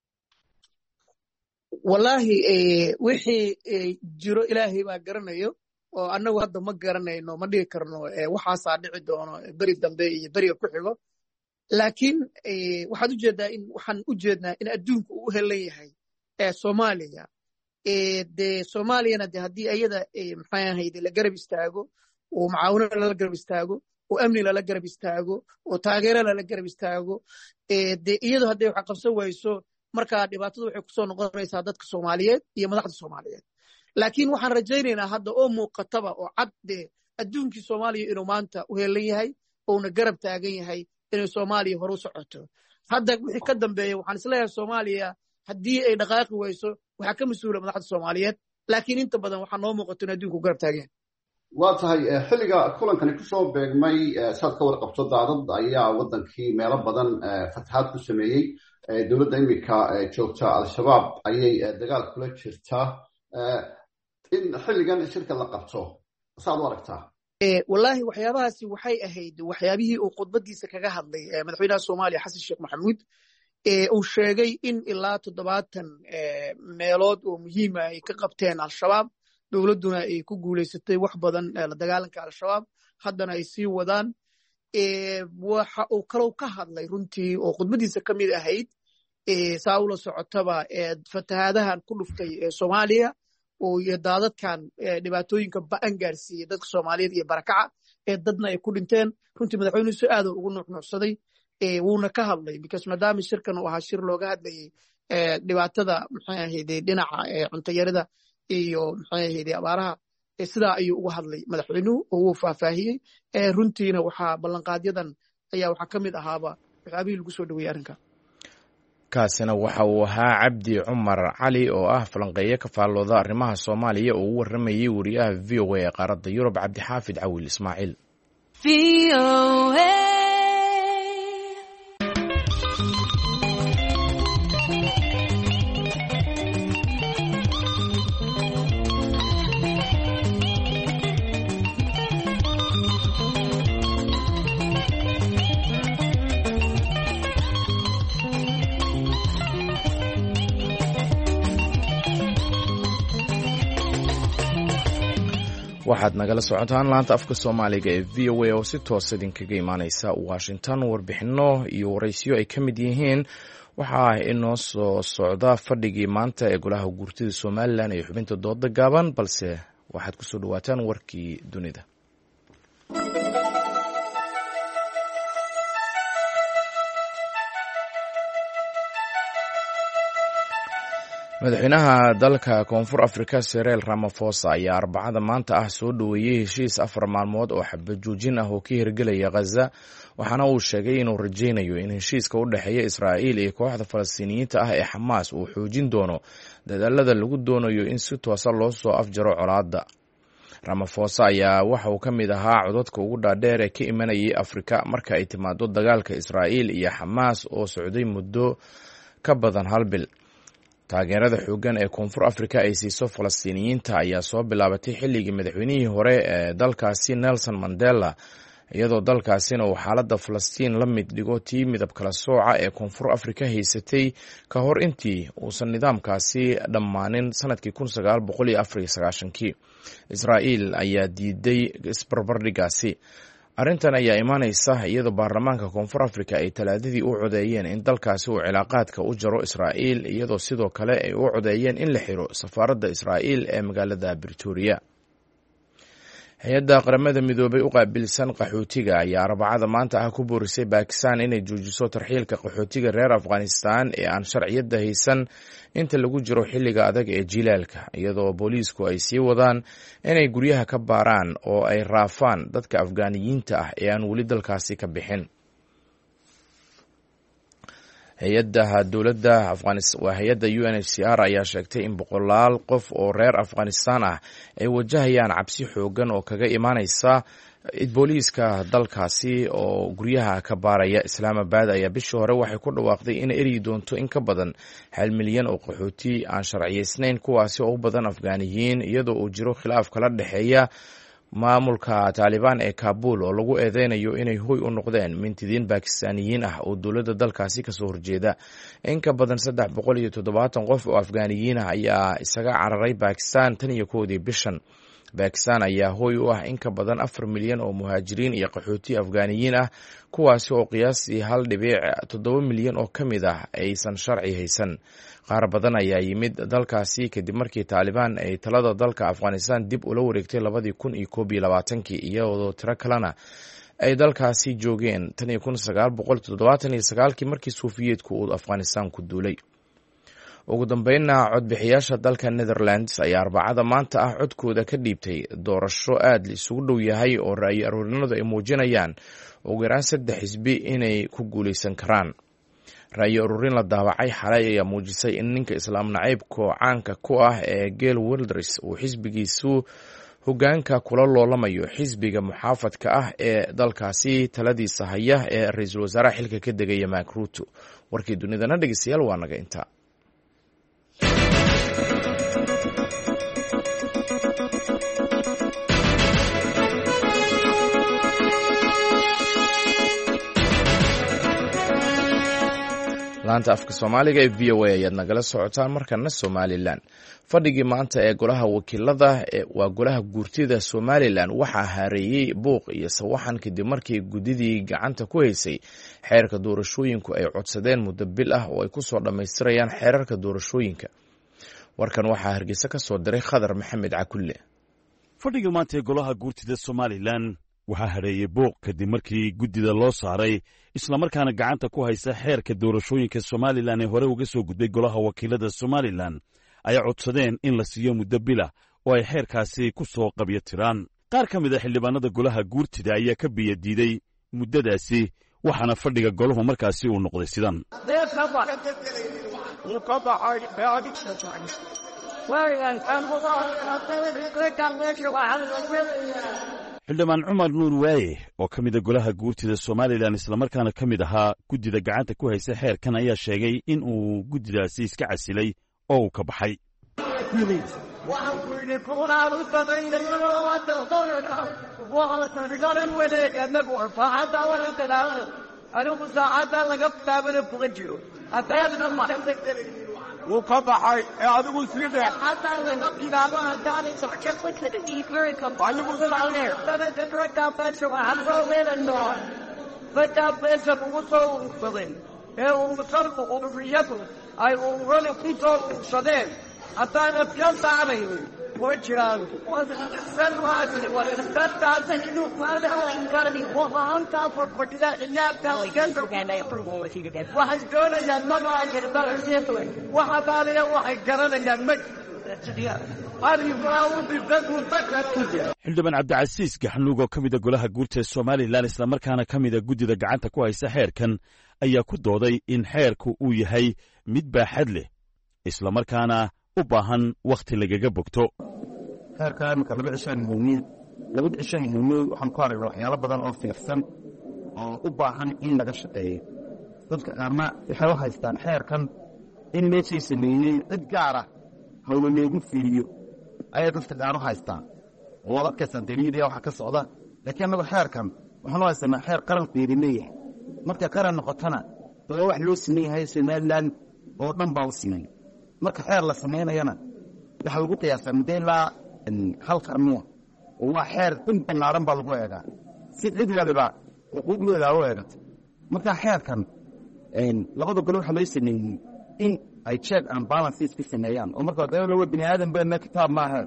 wallahi wixii jiro ilaahay baa garanayo oo annagu hadda ma garanayno ma dhigi karno waxaasaa dhici doono beri dambe iyo beriga ku xigo laakiin waxaad ujeedaa in waxaan u jeednaa in adduunku uu u helan yahay Soomaaliya de Soomaaliyana de haddii ayada maxay ahayd la garab istaago oo macaawino lala garab istaago oo amni lala garab istaago oo taageero lala garab istaago de iyadu hadday wax qabsan wayso markaa dhibaatadu waxay kusoo noqonaysaa dadka Soomaaliyeed iyo madaxda Soomaaliyeed laakiin waxaan rajaynaynaa hadda oo muuqataba oo cad de adduunkii Soomaaliya inuu maanta u helan yahay oona garab taagan yahay inay Soomaaliya hor u socoto hadda wixii ka dambeeya waxaan isleeyahay Soomaaliya haddii ay dhaqaaqi wayso waxaa ka mas-uula madaxda Soomaaliyeed laakiin inta badan waxaa noo muuqato in adduunku garab taageen. waa tahay xilliga kulankani kusoo beegmay saad ka warqabto daadad ayaa wadankii meelo badan fatahaad ku sameeyey dowladda imika joogta al-shabaab ayay dagaal kula jirtaa in xilligan shirka la qabto saad u aragtaa? wallahi waxyaabahaasi waxay ahayd waxyaabihii uu khudbadiisa kaga hadlay madaxweynaha Soomaaliya Xasan Sheekh Maxamuud uu sheegay in ilaa toddobaatan meelood oo muhiim ah ay ka qabteen al-shabaab dowladduna ay ku guulaysatay wax badan la dagaalanka al-shabaab haddana ay sii wadaan waxa uu kaloo ka hadlay runtii oo khudbadiisa ka mid ahayd saa ula socotaba fatahaadahan ku dhuftay Soomaaliya oo iyo daadadkan dhibaatooyinka ba'an gaarsiiyey dadka Soomaaliyeed iyo barakaca ee dadna ay ku dhinteen runtii madaxweynuhu si aad ugu nuuxnuuxsaday wuuna ka hadlay because maadaama shirkan uu ahaa shir looga hadlayay dhibaatada maxay ahayd dhinaca cunto yarida iyo maxay ahayd abaaraha sidaa ayuu uga hadlay madaxweynuhu oo uu faahfaahiyey runtiina waxaa ballanqaadyadan ayaa waxaa ka mid ahaaba waxyaabihii lagu soo dhaweeyey arrinka. kaasina waxa uu ahaa Cabdi Cumar Cali oo ah falanqeeye ka faallooda arrimaha Soomaaliya oo u waramayay wariyaha V O A ee qaaradda Yurub Cabdi Xaafid Cawil Ismaaciil. V O A waxaad nagala socotaan laanta afka Soomaaliga ee V O A oo si toos idinkaga imaaneysa Washington. warbixino iyo waraysiyo ay ka mid yihiin waxaa inoo soo socda fadhigii maanta ee golaha guurtida Somaliland ee xubinta dooda gaaban balse waxaad ku soo dhawaataan warkii dunida. madaxweynaha dalka koonfur Afrika Cyril Ramaphosa ayaa arbacada maanta ah soo dhaweeyey heshiis afar maalmood oo xabad joojin ah oo ka hirgelaya Gaza waxaana uu sheegay inuu rajaynayo in heshiiska u dhexeeya Israa'iil iyo kooxda Falastiiniyiinta ah ee Xamaas uu xoojin doono dadaalada lagu doonayo in si toos ah loo soo afjaro colaadda. Ramaphosa ayaa waxa uu ka mid ahaa codadka ugu dhaadheer ee ka imanayay Afrika marka ay timaado dagaalka Israa'iil iyo Xamaas oo socday muddo ka badan hal bil. taageerada xooggan ee koonfur Afrika ay siiso Falastiiniyiinta ayaa soo bilaabatay xilligii madaxweynihii hore ee dalkaasi Nelson Mandela iyadoo dalkaasina uu xaaladda Falastiin la mid dhigo tii midab kala sooca ee koonfur Afrika haysatay ka hor intii uusan nidaamkaasi dhammaanin sanadkii kun sagaal boqol iyo afar iyo sagaashankii. Israa'iil ayaa diiday isbarbardhigaasi. arrintan ayaa imaanaysa iyadoo baarlamaanka koonfur Afrika ay talaadadii u codeeyeen in dalkaasi uu cilaaqaadka u jaro Israa'iil iyadoo sidoo kale ay u codeeyeen in la xiro safaaradda Israa'iil ee magaalada Pretoria. hay-adda qaramada midoobay u qaabilsan qaxootiga ayaa arbacada maanta ah ku boorisay bakistan inay joojiso tarxiilka qaxootiga reer afghanistan ee aan sharciyadda haysan inta lagu jiro xilliga adag ee jilaalka, iyadoo booliisku ay sii wadaan inay guryaha ka baaraan oo ay raafaan dadka afgaaniyiinta ah ee aan weli dalkaasi ka bixin. hay-adaha dowladda waa hay-adda u n h c r ayaa sheegtay in boqolaal qof oo reer afghanistan ah ay wajahayaan cabsi xoogan oo kaga imaaneysa booliiska dalkaasi oo guryaha ka baaraya. islaamabad ayaa bishii hore waxay ku dhawaaqday inay eryi doonto in ka badan hal milyan oo qaxooti aan sharciyeysnayn, kuwaasi oo u badan afgaaniyiin, iyadoo uu jiro khilaaf kala dhexeeya maamulka taalibaan ee kaabul oo lagu eedeynayo inay hoy u noqdeen mintidiin bakistaaniyiin ah oo dowladda dalkaasi kasoo horjeeda. in ka badan saddex boqol iyo toddobaatan qof oo afgaaniyiin ah ayaa isaga cararay bakistan tan iyo kowdii bishan. bakistan ayaa hoy u ah in ka badan afar milyan oo muhaajiriin iyo qaxooti afgaaniyiin ah, kuwaasi oo qiyaastii hal dhibic toddoba milyan oo ka mid ah aysan sharci haysan. qaar badan ayaa yimid dalkaasi kadib markii taalibaan ay talada dalka afghanistan dib ula wareegtay labadii kun iyo koob iyo labaatankii, iyadoo tiro kalena ay dalkaasi joogeen tan iyo kun sagaal boqol toddobaatan iyo sagaalkii markii suufiyeedku uu afghanistan ku duulay. ugu dambeynna codbixiyaasha dalka netherlands ayaa arbacada maanta ah codkooda ka dhiibtay doorasho aad la isugu dhow yahay oo ra'yi aruurinadu ay muujinayaan ugu yaraan saddex xisbi inay ku guuleysan karaan. ra'yi aruurin la daawacay xalay ayaa muujisay in ninka islaam nacaybka caanka ku ah ee Geert Wilders uu xisbigiisu hogaanka kula loolamayo xisbiga muxaafadka ah ee dalkaasi taladiisa haya ee ra-iisul wasaaraha xilka ka degaya Mark Rutte. warkii dunidana dhegeystayaal waa naga intaa. laanta afka soomaaliga ee v o a ayaad nagala socotaan. markana somalilan, fadhigii maanta ee golaha wakiilada waa golaha guurtida somalilan waxaa hareeyey buuq iyo sawaxan kadib markii guddidii gacanta ku haysay xeerka doorashooyinku ay codsadeen muddo bil ah oo ay ku soo dhammaystirayaan xeerarka doorashooyinka. warkan waxaa hargeysa ka soo diray khadar maxamed cakulle. fadhiga maanta ee golaha guurtida somalilan waxaa hareeyey buuq kadib markii guddida loo saaray islamarkaana gacanta ku haysa xeerka doorashooyinka somalilan ee hore uga soo gudbay golaha wakiilada somalilan ay codsadeen in la siiyo muddo bilah oo ay xeerkaasi ku soo qabyo tiraan. qaar ka mid a xildhibaanada golaha guurtida ayaa ka biyo diiday muddadaasi, waxaana fadhiga golahu markaasi uu noqday sidan. xildhibaan cumar nuur waaye oo ka mida golaha guurtida somalilan islamarkaana ka mid ahaa guddida gacanta ku haysa xeerkan ayaa sheegay in uu guddidaasi iska casilay oo uu ka baxay. wuu ka baxay ee adigu sii dhe ee umusalku ururiyadu ay ururada ku soo ursadeen haddaana filan saaraynin way jiraan. waxay doonayaan waxadaanaya waxay garanayaan ma xildhibaan cabdicasiis gaxnuug oo ka mida golaha guurta somalilan islamarkaana ka mida guddida gacanta ku haysa xeerkan ayaa ku dooday in xeerku uu yahay mid baaxad leh islamarkaana u baahan wakhti lagaga bogto. xeerka imika laba cishaan muhiimiin laba cishaan muhiimiin waxaan ku aragnaa waxyaalo badan oo fiirsan oo u baahan in laga shaqeeyo. dadka qaarna waxay u haystaan xeerkan in meeshay sameeyey cid gaara hawla leegu fiiriyo ayay dadka qaar u haystaan oo wada arkaysan daliilaya waxa ka socda. laakiin anagu xeerkan waxaan u haysanaa xeer qaran fiirileeyahay. marka qaran noqotana waa wax loo sameeyahay somalilan oo dhan baa u sameeyay. marka xeer la samaynayana waxa lagu qiyaasaa muddo ilaa hal qarniya oo waa xeer in ballaaran baa lagu eegaa si cid waliba xuquuqdooda u eegato. marka xeerkan labada gole waxaa loo sameeyey in ay check and balances ku sameeyaan oo marka dawladda bini aadan baa kitaab maaha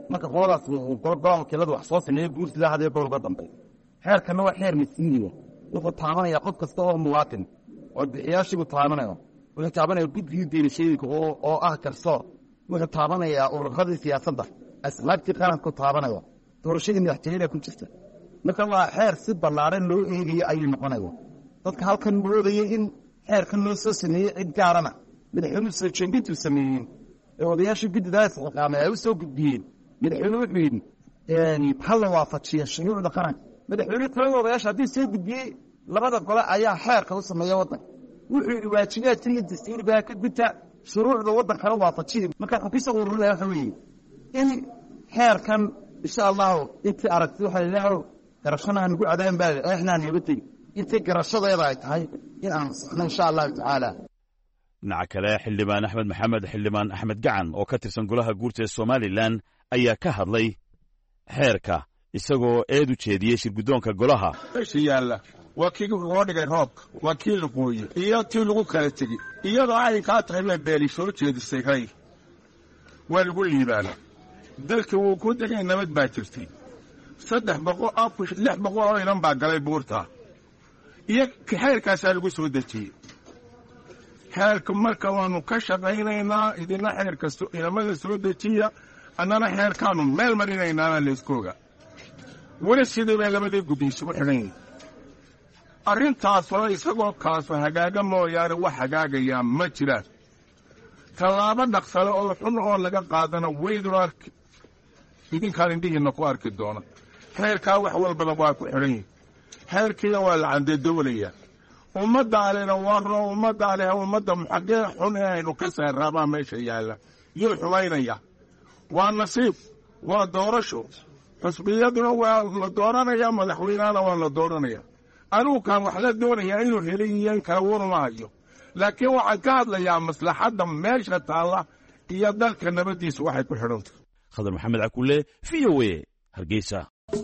marka qoladaas golaha wakiiladu wax soo sameeyey guurtida hadee goor uga dambeey xeerkana waa xeer masiiriya wuxuu taabanaya qof kasta oo muwaatin oo bixiyaashigu taabanayo wuxuu taabanaya guddiga doorashooyinka oo ah garsoor wuxuu taabanayaa ururada siyaasadda asbaabtii qaranku taabanayo doorashadii madaxtooyada ku jirta marka waa xeer si ballaaran loo eegayo ayuu noqonayo dadka halkan moodayay in xeerkan loo soo sameeyey cid gaarana madaxweynuhu soo jeedintuu sameeyeen ee odayaasha guddidaas xiqaamay ay u soo gudbiyeen madaxweynuhu wuxuu yidhi hal la waafajiya shuruucda qaranka madaxweyne talada odayaasha haddii soo gudbiyey labada gole ayaa xeerka u sameeya waddanka wuxuu yidhi waajibaadka iyo dastuurgaa ka gudta shuruucda waddankana waafajiya marka xafiiska ururada waxa weeye in xeerkan insha allahu intii aragti waxa ilaahow garashana aan ugu cadaan baa eexnaan hebatay intii garashadeeda ay tahay in aan saxno insha allahu tacaala dhinaca kale xildhibaan axmed maxamed xildhibaan axmed gacan oo ka tirsan golaha guurta ee somalilan ayaa ka hadlay xeerka isagoo eed u jeediyey shirguddoonka golaha meesha yaalla waa kii loo dhigay roobka waa kii la gooyey iyo tii lagu kala tegey iyadoo arrinkaa tahay la beeli soo jeedisay ray waa lagu liibaana dalka wuu ku degay nabad baa jirtay saddex boqol afar lix boqol oo inan baa galay buurta iyo xeerkaasaa lagu soo dejiyey xeerka marka waanu ka shaqaynaynaa idina xeer kasto inamada soo dejiya annana xeerkaanu meel marinaynaana layskooga weli sidii bay labadii guddi isugu xidhan yihin arrintaasoo isagoo kaaso hagaaga mooyaane wax hagaagayaa ma jiraan tallaabo dhaqsale oo xun oo laga qaadana weydun arki idinkaan indhihiinna ku arki doona xeerkaa wax walbaba waa ku xidhan yihin xeerkiina waa la candedoolayaa ummaddaalena waa roo ummaddaale ummadda muxagee xun ee aynu ka saarraabaa meesha yaalla yuu xumaynaya waa nasiib waa doorasho xusbiyaduna waa la dooranayaa madaxweynahana waa la dooranaya anugu kaan wax la doonayaa inuu heliyiyan kala waruma hayo laakiin waxaan ka hadlayaa maslaxadda meesha taalla iyo dalka nabaddiisa waxay ku xidhantay khadar maxamed cakulle v o a hargeysa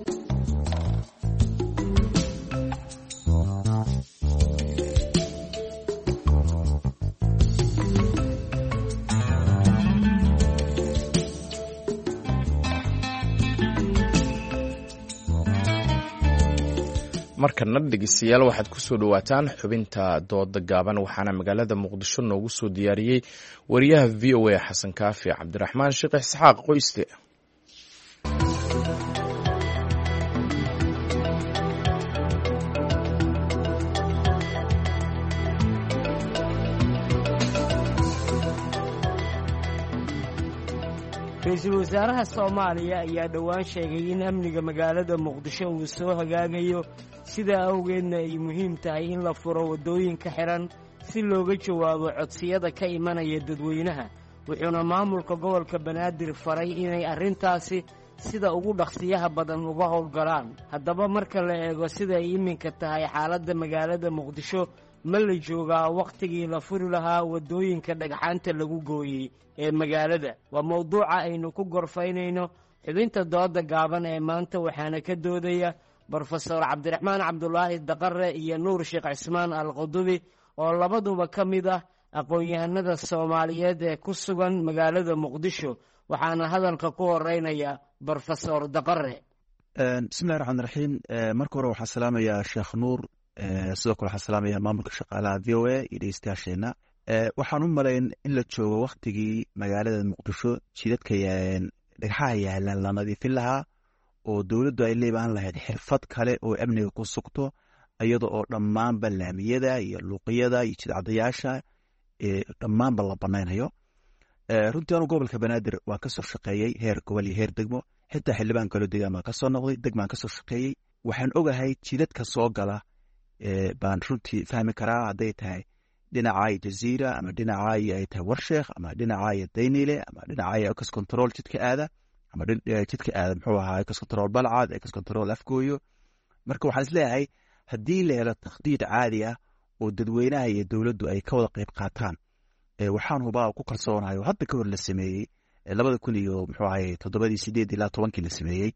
markana dhegeystayaal waxaad ku soo dhowaataan xubinta dooda gaaban waxaana magaalada muqdisho noogu soo diyaariyey wariyaha v o a xasan kaafi cabdiraxmaan sheekh isxaaq qoyste ra-iisul wasaaraha soomaaliya ayaa dhowaan sheegay in amniga magaalada muqdisho uu soo hagaagayo sidaa awgeedna ay muhiim tahay in la furo waddooyinka xidhan si looga jawaabo codsiyada ka imanaya dadweynaha wuxuuna maamulka gobolka banaadir faray inay arrintaasi sida ugu dhaqsiyaha badan uga howlgalaan haddaba marka la eego sida ay iminka tahay xaaladda magaalada muqdisho ma la joogaa wakhtigii la furi lahaa waddooyinka dhagxaanta lagu gooyey ee magaalada waa mawduuca aynu ku gorfaynayno xubinta dooda gaaban ee maanta waxaana ka doodaya brofesor cabdiraxmaan cabdulaahi daqare iyo nuur sheekh cismaan alqudubi oo labaduba ka mid ah aqoon-yahanada soomaaliyeed ee ku sugan magaalada muqdisho waxaana hadalka ku horeynaya brofesor daqare bismillahi raxmaan raxiim marka hore waxaan salaamayaa sheekh nuur sidoo kale waxaan salaamayaa maamulka shaqaalaha v o a iyo dhegeystayaasheenna waxaan u malayn in la joogo waktigii magaalada muqdisho jidadka dhagxaha yaalaan la nadiifin lahaa oo dowladdu ay leebaan lahayd xirfad kale oo amniga ku sugto iyada oo dhammaanba laamiyada iyo luuqiyada iyo jidcadayaasha dhammaanba la banaynayo runtii anu gobolka banaadir waan kasoo shaqeeyey heer gobol iyo heer degmo xitaa xildhibaan kaloo degaan baan kasoo noqday degmaan kasoo shaqeeyey waxaan ogahay jidadka soo gala baan runtii fahmi karaa hadday tahay dhinacaayo jaziira ama dhinacaayo ay tahay warsheekh ama dhinacaayo daynile ama dhinacaayo ecos control jidka aada ama jidka aada muxuu ahaa ecos control balcad ecos control afgooyo marka waxaan isleeyahay haddii la helo takhdiid caadi ah oo dadweynaha iyo dowladdu ay ka wada qayb qaataan waxaan hubaa ku kalsoonahay oo hadda ka hor la sameeyey labada kun iyo muxuu ahay toddobadii sideed ilaa tobankii la sameeyey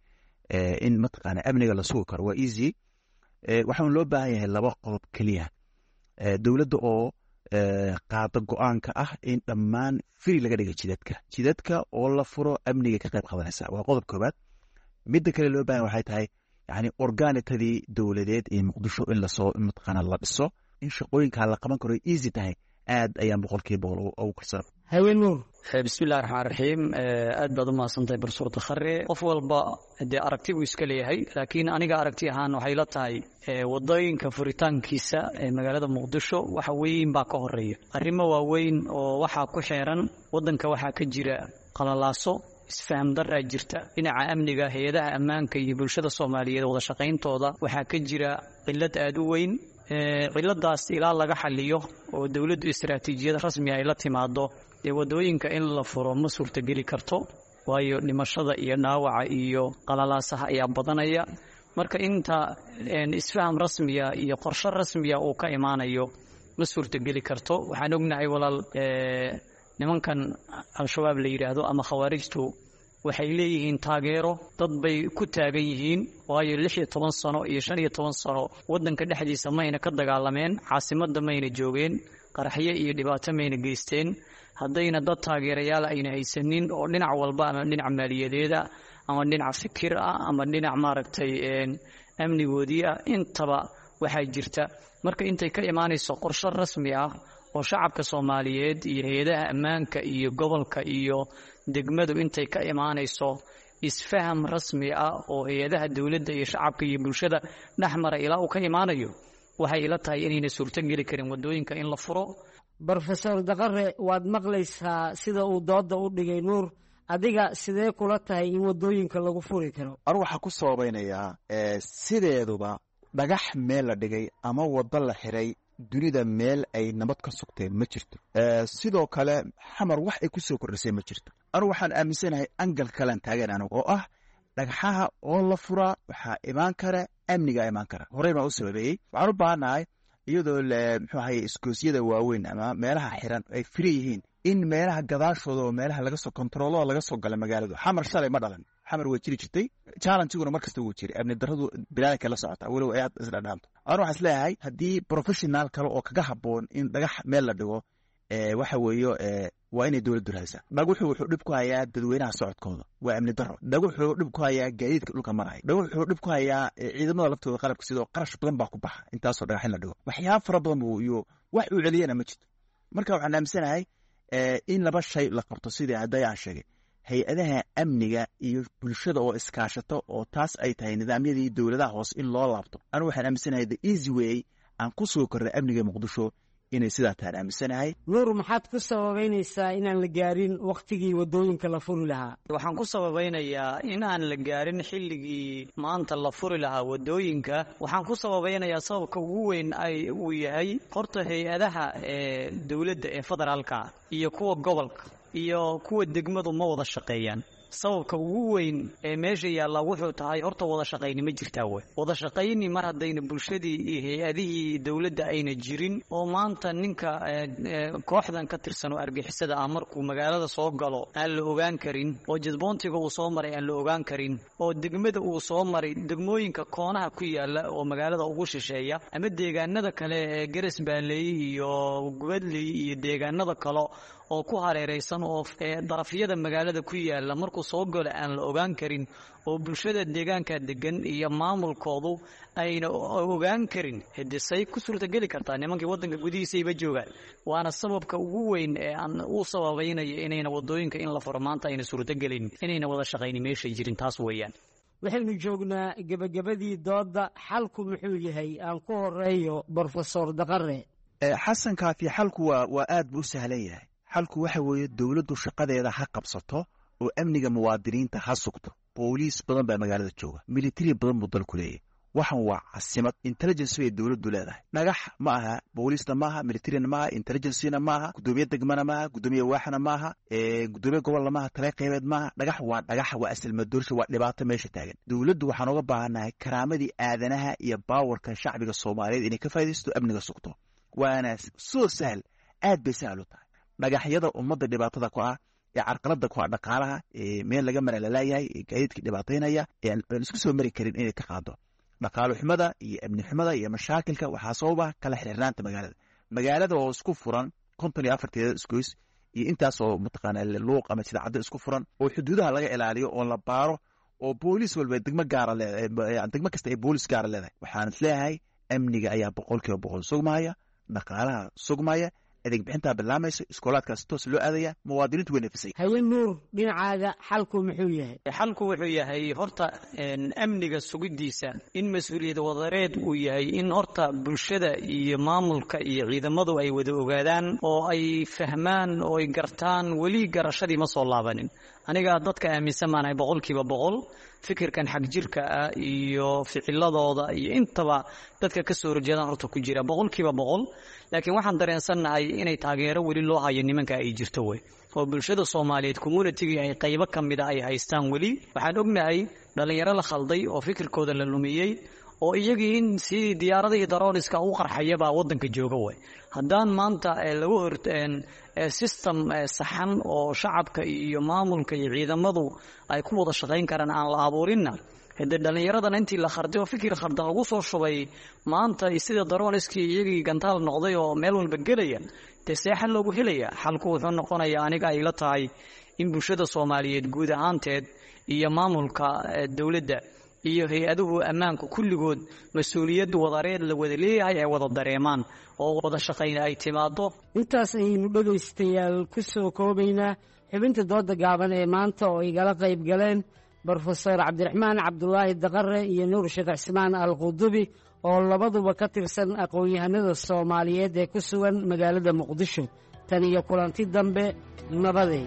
in mataqaana amniga la sugi karo waa easy waxaan loo baahan yahay laba qodob keliya dowladda oo qaado go-aanka ah in dhammaan firi laga dhiga jidadka jidadka oo la furo amniga ka qayb qabanaysa waa qodob koobaad. midda kale loo baahan waxay tahay yani organitadii dowladeed ee muqdisho in lasoo mataqaana la dhiso in shaqooyinkaa la qaban karo easy tahay aad ayaan boqolkiiba boqol ugu kalsoon. haween nuur bismillahi raxmaan raxiim aad baad u mahadsantahay barsuur takhare. qof walba dee aragti buu iska leeyahay laakiin aniga aragti ahaan waxay la tahay wadooyinka furitaankiisa ee magaalada muqdisho waxa weyn baa ka horeeya arrimo waaweyn oo waxaa ku xeeran wadanka waxaa ka jira qalalaaso isfaham daraa jirta dhinaca amniga hay-adaha ammaanka iyo bulshada soomaaliyeed wada shaqayntooda waxaa ka jira cilad aad u weyn ciladaas ilaa laga xaliyo oo dowladdu istaraatiijiyad rasmi ay la timaado dee wadooyinka in la furo ma suurtageli karto waayo dhimashada iyo dhaawaca iyo qalalaasaha ayaa badanaya. marka inta isfaham rasmiya iyo qorshe rasmiya uu ka imaanayo ma suurtageli karto. waxaan ognahay walaal nimankan al-shabaab la yidhaahdo ama khawaarijtu waxay leeyihiin taageero dad bay ku taagan yihiin waayo lix iyo toban sano iyo shan iyo toban sano waddanka dhexdiisa mayna ka dagaalameen caasimadda mayna joogeen qaraxyo iyo dhibaato mayna geysteen haddayna dad taageerayaal ayna haysanin oo dhinac walba ama dhinac maaliyadeeda ama dhinac fikir ah ama dhinac maaragtay amnigoodii ah intaba waxaa jirta. marka intay ka imaanayso qorshe rasmi ah oo shacabka soomaaliyeed iyo hay-adaha ammaanka iyo gobolka iyo degmadu intay ka imaanayso isfaham rasmi ah oo hay-adaha dowladda iyo shacabka iyo bulshada dhexmara ilaa uu ka imaanayo waxay ila tahay inayna suurtogeli karin wadooyinka in la furo. brofesor daqare waad maqlaysaa sida uu dooda u dhigay nuur adiga sidee kula tahay in wadooyinka lagu furi karo? anigu waxaa ku sababaynayaa sideeduba dhagax meel la dhigay ama wado la xiray dunida meel ay nabad ka sugteen ma jirto. sidoo kale xamar wax ay ku soo kordhisay ma jirto. anigu waxaan aaminsanahay angal kalean taagan anigu oo ah dhagxaha oo la furaa waxaa imaan kara amniga imaan kara. horey baan u sababeeyey. waxaan u baahannahay iyadoo muxuu ahaye iskoosyada waaweyn ama meelaha xiran ay firi yihiin in meelaha gadaashooda oo meelaha laga soo kontaroolada laga soo gala magaaladu. xamar shalay ma dhalan, xamar way jiri jirtay, challengiguna mar kasta wuu jiray, amni darradu bilaadanka la socota walow ay aad isdhadhaanto. anu waxaan isleeyahay haddii professional kale oo kaga habboon in dhagax meel la dhigo waxa weeyo waa inay dowladdu raadisaa. dhaguxu wuxuu dhib ku hayaa dadweynaha socodkooda, waa amni darro. dhaguxu wuxuu dhib ku hayaa gaadiidka dhulka maraya. dhaguxu wuxuu dhib ku hayaa ciidamada laftooda qalabka sidoo qarash badan baa ku baxa intaasoo dhagax in la dhigo. waxyaaba fara badan iyo wax uu celiyana ma jirto. marka waxaan aaminsanahay in laba shay la qabto sidii hadayaan sheegay hay-adaha amniga iyo bulshada oo iskaashato oo taas ay tahay nidaamyadii dowladaha hoose in loo laabto. anigu waxaan aaminsanahay the easy way aan ku soo kornay amniga muqdisho inay sidaa tahan aaminsanahay. nuur maxaad ku sababaynaysaa inaan la gaarin waktigii wadooyinka la furi lahaa? waxaan ku sababaynayaa inaan la gaarin xilligii maanta la furi lahaa wadooyinka. waxaan ku sababaynayaa sababka ugu weyn ay uu yahay horta hay-adaha ee dowladda ee federaalka iyo kuwa gobolka iyo kuwa degmadu ma wada shaqeeyaan. sababka ugu weyn ee meesha yaalla wuxuu tahay horta wada shaqayni ma jirtaa wey. wada shaqayni mar haddayna bulshadii iyo hay-adihii dowladda ayna jirin oo maanta ninka kooxdan ka tirsan oo argixisada ah markuu magaalada soo galo aan la ogaan karin oo jadboontiga uu soo maray aan la ogaan karin oo degmada uu soo maray degmooyinka koonaha ku yaalla oo magaalada ugu shisheeya ama deegaanada kale ee garas baanleey iyo gubadley iyo deegaanada kale oo ku hareeraysan oo darafyada magaalada ku yaalla markuu soo galo aan la ogaan karin oo bulshada deegaanka degan iyo maamulkoodu ayna ogaan karin hadisay ku suurtageli kartaa nimankii waddanka gudihiisayba joogaan. waana sababka ugu weyn ee aan u sababaynayo inayna wadooyinka in la furo maanta ayna suurtagelin inayna wada shaqayni meeshay jirin. taas weeyaan. waxaynu joognaa gebagabadii dooda. xalku muxuu yahay? aan ku horeeyo brofesor daqare. xasan kaafi xalku waa waa aad buu u sahlan yahay. xalku waxa weeye dowladdu shaqadeeda ha qabsato oo amniga muwaadiniinta ha sugto. booliis badan baa magaalada jooga, military badan buu dalku leeyahay. waxan waa casimad. intelligence bay dowladdu leedahay. dhagax ma aha, booliisna maaha, militarina maaha, intelligencena maaha, gudoomiye degmana maaha, gudoomiye waaxna maaha, gudoomiye gobolna maaha, tale qaybeed maaha. dhagax waa dhagax, waa asilmadoorsha, waa dhibaato meesha taagan. dowladdu waxaan uga baahannahay karaamadii aadanaha iyo baawarka shacbiga soomaaliyeed inay ka faaidaysto amniga sugto. waana soo sahal, aad bay sahal u tahay. dhagaxyada ummadda dhibaatada ku ah ee carqalada ku ah dhaqaalaha ee meel laga mara lalayahay ee gaadiidka dhibaataynaya ee aan isku soo mari karin inay ka qaado. dhaqaalo xumada iyo amni xumada iyo mashaakilka waxaa sababa kala xirnaanta magaalada. magaalada oo isku furan konton iyo afarteeda isgoys iyo intaas oo mataqaana luuq ama jidacaddo isku furan oo xuduudaha laga ilaaliyo oo la baaro oo boolis walba degmo gaara leedahay degmo kasta ay boolis gaara leedahay waxaan isleeyahay amniga ayaa boqolkiiba boqol sugmaya dhaqaalaha sugmaya adeeg bixintaa bilaamayso iskoolaadkaas toos loo aadaya muwaadiniintu way nafisay hawen nuur dhinacaaga xalku muxuu yahay xalku wuxuu yahay horta amniga sugidiisa in mas-uuliyad wadareed uu yahay in horta bulshada iyo maamulka iyo ciidamadu ay wada ogaadaan oo ay fahmaan oo ay gartaan weli garashadii ma soo laabanin aniga dadka aaminsan maanahay boqolkiiba boqol fikirkan xag jirka ah iyo ficiladooda iyo intaba dadka ka soo horjeedaan horta ku jira boqolkiiba boqol laakiin waxaan dareensannahay inay taageero weli loo hayo nimanka ay jirto wey oo bulshada Soomaaliyeed community ay qaybo kamid ah ay haystaan weli waxaan ognahay dhalinyaro la khalday oo fikirkooda la lumiyay oo iyagii in si diyaaradii darooniska u qarxayaba wadanka jooga way haddaan maanta lagu horteen system saxan oo shacabka iyo maamulka iyo ciidamadu ay ku wada shaqeyn karaan aan la abuurinna hada dhalinyaradan intii la kharday oo fikir khardan ugu soo shubay maanta sida darooniskii iyagii gantaal noqday oo meel walba gelaya taseexan loogu helaya xalku wuxuu noqonayaa aniga ay la tahay in bulshada Soomaaliyeed guud ahaanteed iyo maamulka dawladda iyo hay-aduhu ammaanku kulligood mas-uuliyad wadareed la wada leeyahay ay wada dareemaan oo wada shaqayna ay timaado intaas ayaynu dhegaystayaal ku soo koobaynaa xubinta dooda gaaban ee maanta oo igala qayb galeen brofesor cabdiraxmaan cabdulaahi daqare iyo nuur sheekh cismaan alqudubi oo labaduba ka tirsan aqoon-yahanada Soomaaliyeed ee ku sugan magaalada Muqdisho tan iyo kulanti dambe nabadeey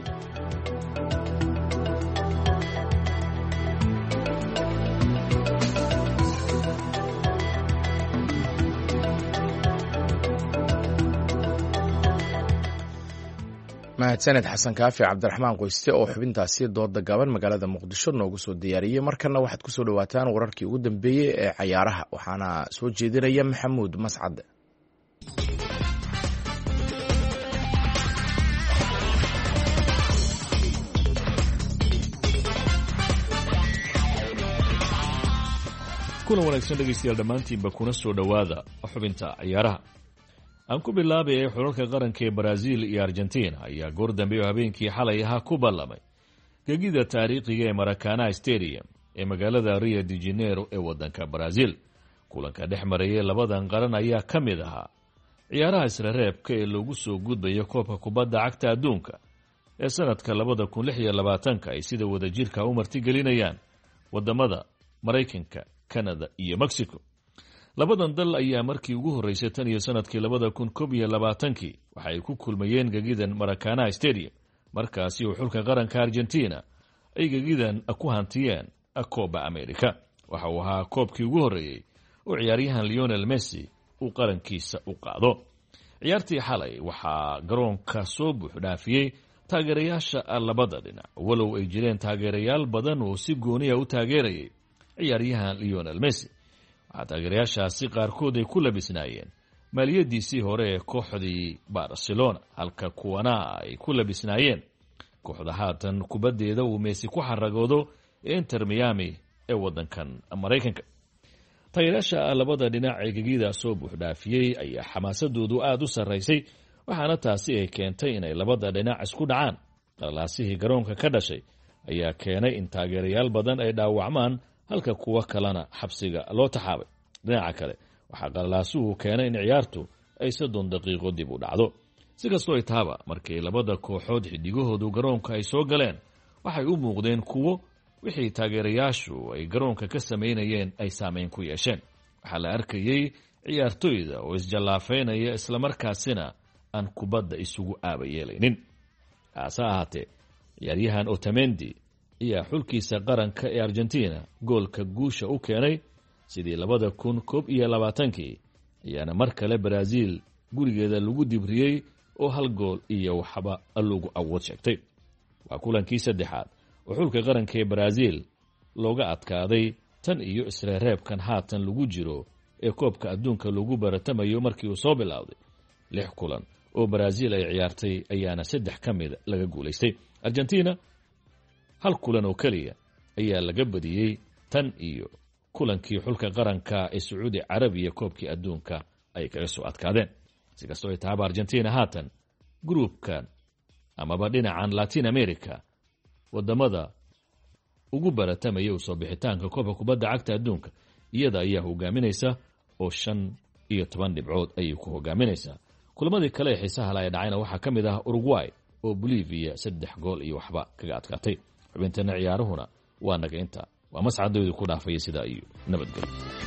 mahadsaned xasan kaafi cabdiraxmaan qoyste oo xubintaasi dooda gaban magaalada muqdisho noogu soo diyaariyey markana waxaad ku soo dhawaataan wararkii ugu dambeeyey ee cayaaraha waxaana soo jeedinaya maxamuud mascad kulan wanaagsan dhegaystayaal dhammaantiinba kuna soo dhowaada xubinta cayaaraha aan ku bilaabay xulalka qaranka ee Brazil iyo Argentina ayaa goor dambe oo habeenkii xalay ahaa ku ballamay gegida taariikhiga ee Maracanã Stadium ee magaalada Rio de Janeiro ee wadanka Brazil kulanka dhex marayay labadan qaran ayaa ka mid ahaa ciyaaraha isla reebka ee lagu soo gudbayo koobka kubadda cagta adduunka ee sanadka labada kun lix iyo labaatanka ay sida wadajirka u martigelinayaan wadamada Mareykanka, Canada iyo Mexico. labadan dal ayaa markii ugu horeysay tan iyo sanadkii labada kun koob iyo labaatankii waxa ay ku kulmayeen gegidan Maracanã Stadium markaasi oo xulka qaranka Argentina ay gegidan ku hantiyeen Copa America waxa uu ahaa koobkii ugu horeeyay oo ciyaaryahan Lionel Messi uu qarankiisa u qaado ciyaartii xalay waxaa garoonka soo buux dhaafiyay taageerayaasha labada dhinac walow ay jireen taageerayaal badan oo si gooni ah u taageerayay ciyaaryahan Lionel Messi taageerayaashaasi qaarkood ay ku labisnaayeen maaliyadiisii hore ee kooxdii Barcelona halka kuwana ay ku labisnaayeen kooxda haatan kubaddeeda uu Messi ku xaragoodo Inter Miami ee wadankan Mareykanka. Taageerayaasha labada dhinac ee gegida soo buux dhaafiyay ayaa xamaasadoodu aad u sareysay waxaana taasi ay keentay inay labada dhinac isku dhacaan. Qalaasihii garoonka ka dhashay ayaa keenay in taageerayaal badan ay dhaawacmaan halka kuwa kalena xabsiga loo taxaabay. dhinaca kale waxaa qalaasuhu keenay in ciyaartu ay soddon daqiiqo dib u dhacdo. si kastoo ay taaba markii labada kooxood xidigahoodu garoonka ay soo galeen waxay u muuqdeen kuwo wixii taageerayaashu ay garoonka ka sameynayeen ay saameyn ku yeesheen. waxaa la arkayay ciyaartoyda oo isjallaafeynaya islamarkaasina aan kubadda isugu aaba yeelaynin. hase ahaatee ciyaaryahan Otamendi ayaa xulkiisa qaranka ee Argentina goolka guusha u keenay sidii labada kun koob iyo labaatankii ayaana mar kale Brazil gurigeeda lagu dibriyey oo hal gool iyo waxba lagu awood sheegtay. waa kulankii saddexaad oo xulka qaranka ee Brazil looga adkaaday tan iyo isla reebkan haatan lagu jiro ee koobka adduunka lagu baratamayo markii uu soo bilowday. lix kulan oo Brazil ay ciyaartay ayaana saddex ka mid laga guuleystay. Argentina hal kulan oo kaliya ayaa laga badiyey tan iyo kulankii xulka qaranka ee Sacuudi Carabiya koobkii adduunka ay kaga soo adkaadeen. si kastoo ay tahaba argentina haatan gruubkan amaba dhinacan latin america wadamada ugu baratamaya usoo bixitaanka koobka kubadda cagta adduunka iyada ayaa hogaaminaysa oo shan iyo toban dhibcood ayay ku hogaaminaysaa. kulamadii kale ee xiisaha la dhacayna waxaa ka mid ah Uruguay oo Bolivia saddex gool iyo waxba kaga adkaatay. xubintana ciyaaruhuna waa naga inta waa mascadoodu ku dhaafay sida iyo nabadgelyo.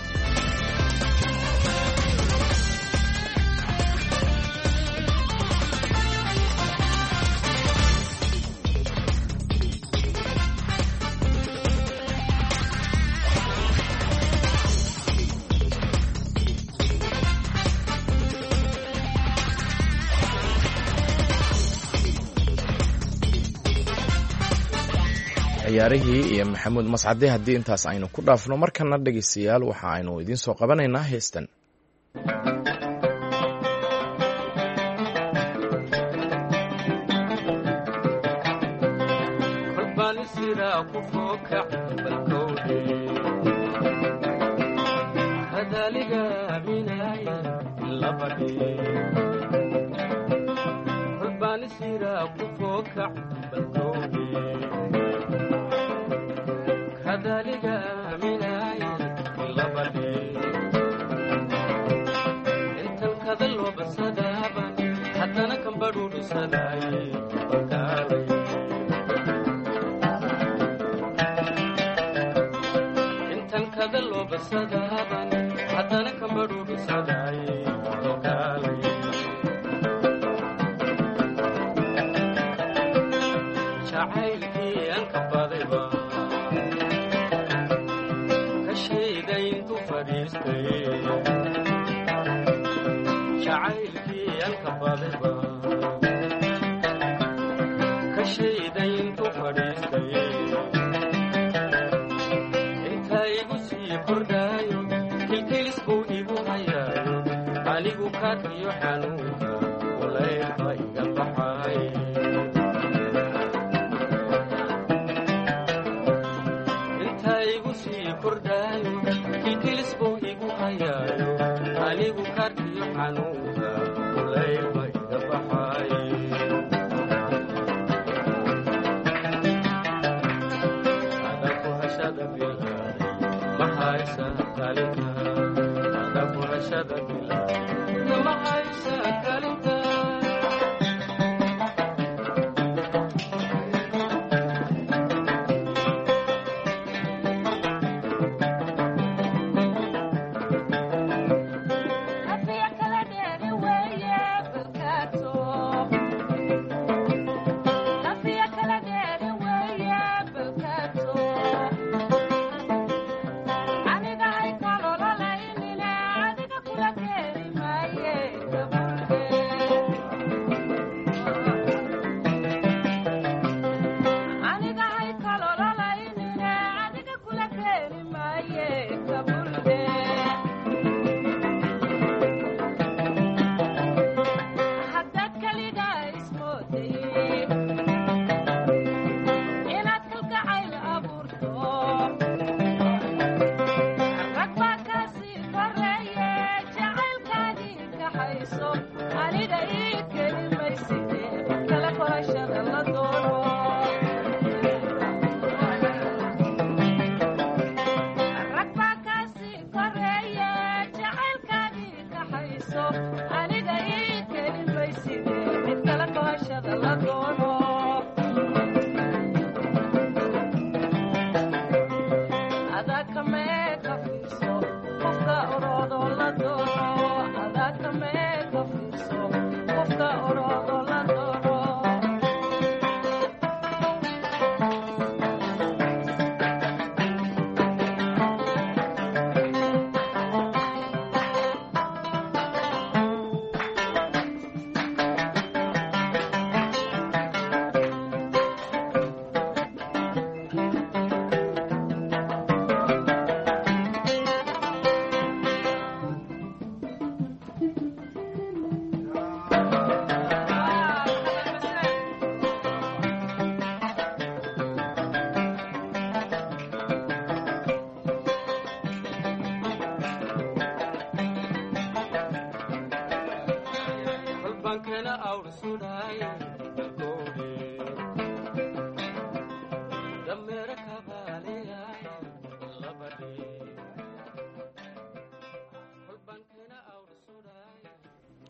ciyaarihii iyo maxamuud mascade haddii intaas aynu ku dhaafno markana dhegeystayaal waxa aynu idiin soo qabanaynaa heestan.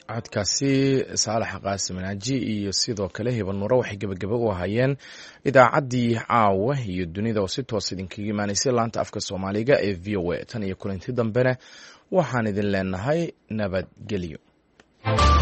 codkaasi saalax qaasim naaji iyo sidoo kale hiban nuure waxay gebagaba u ahaayeen idaacaddii caawa iyo dunida oo si toos idinkaga imaanaysay laanta afka soomaaliga ee v o a tan iyo kulanti dambena waxaan idin leenahay nabadgelyo.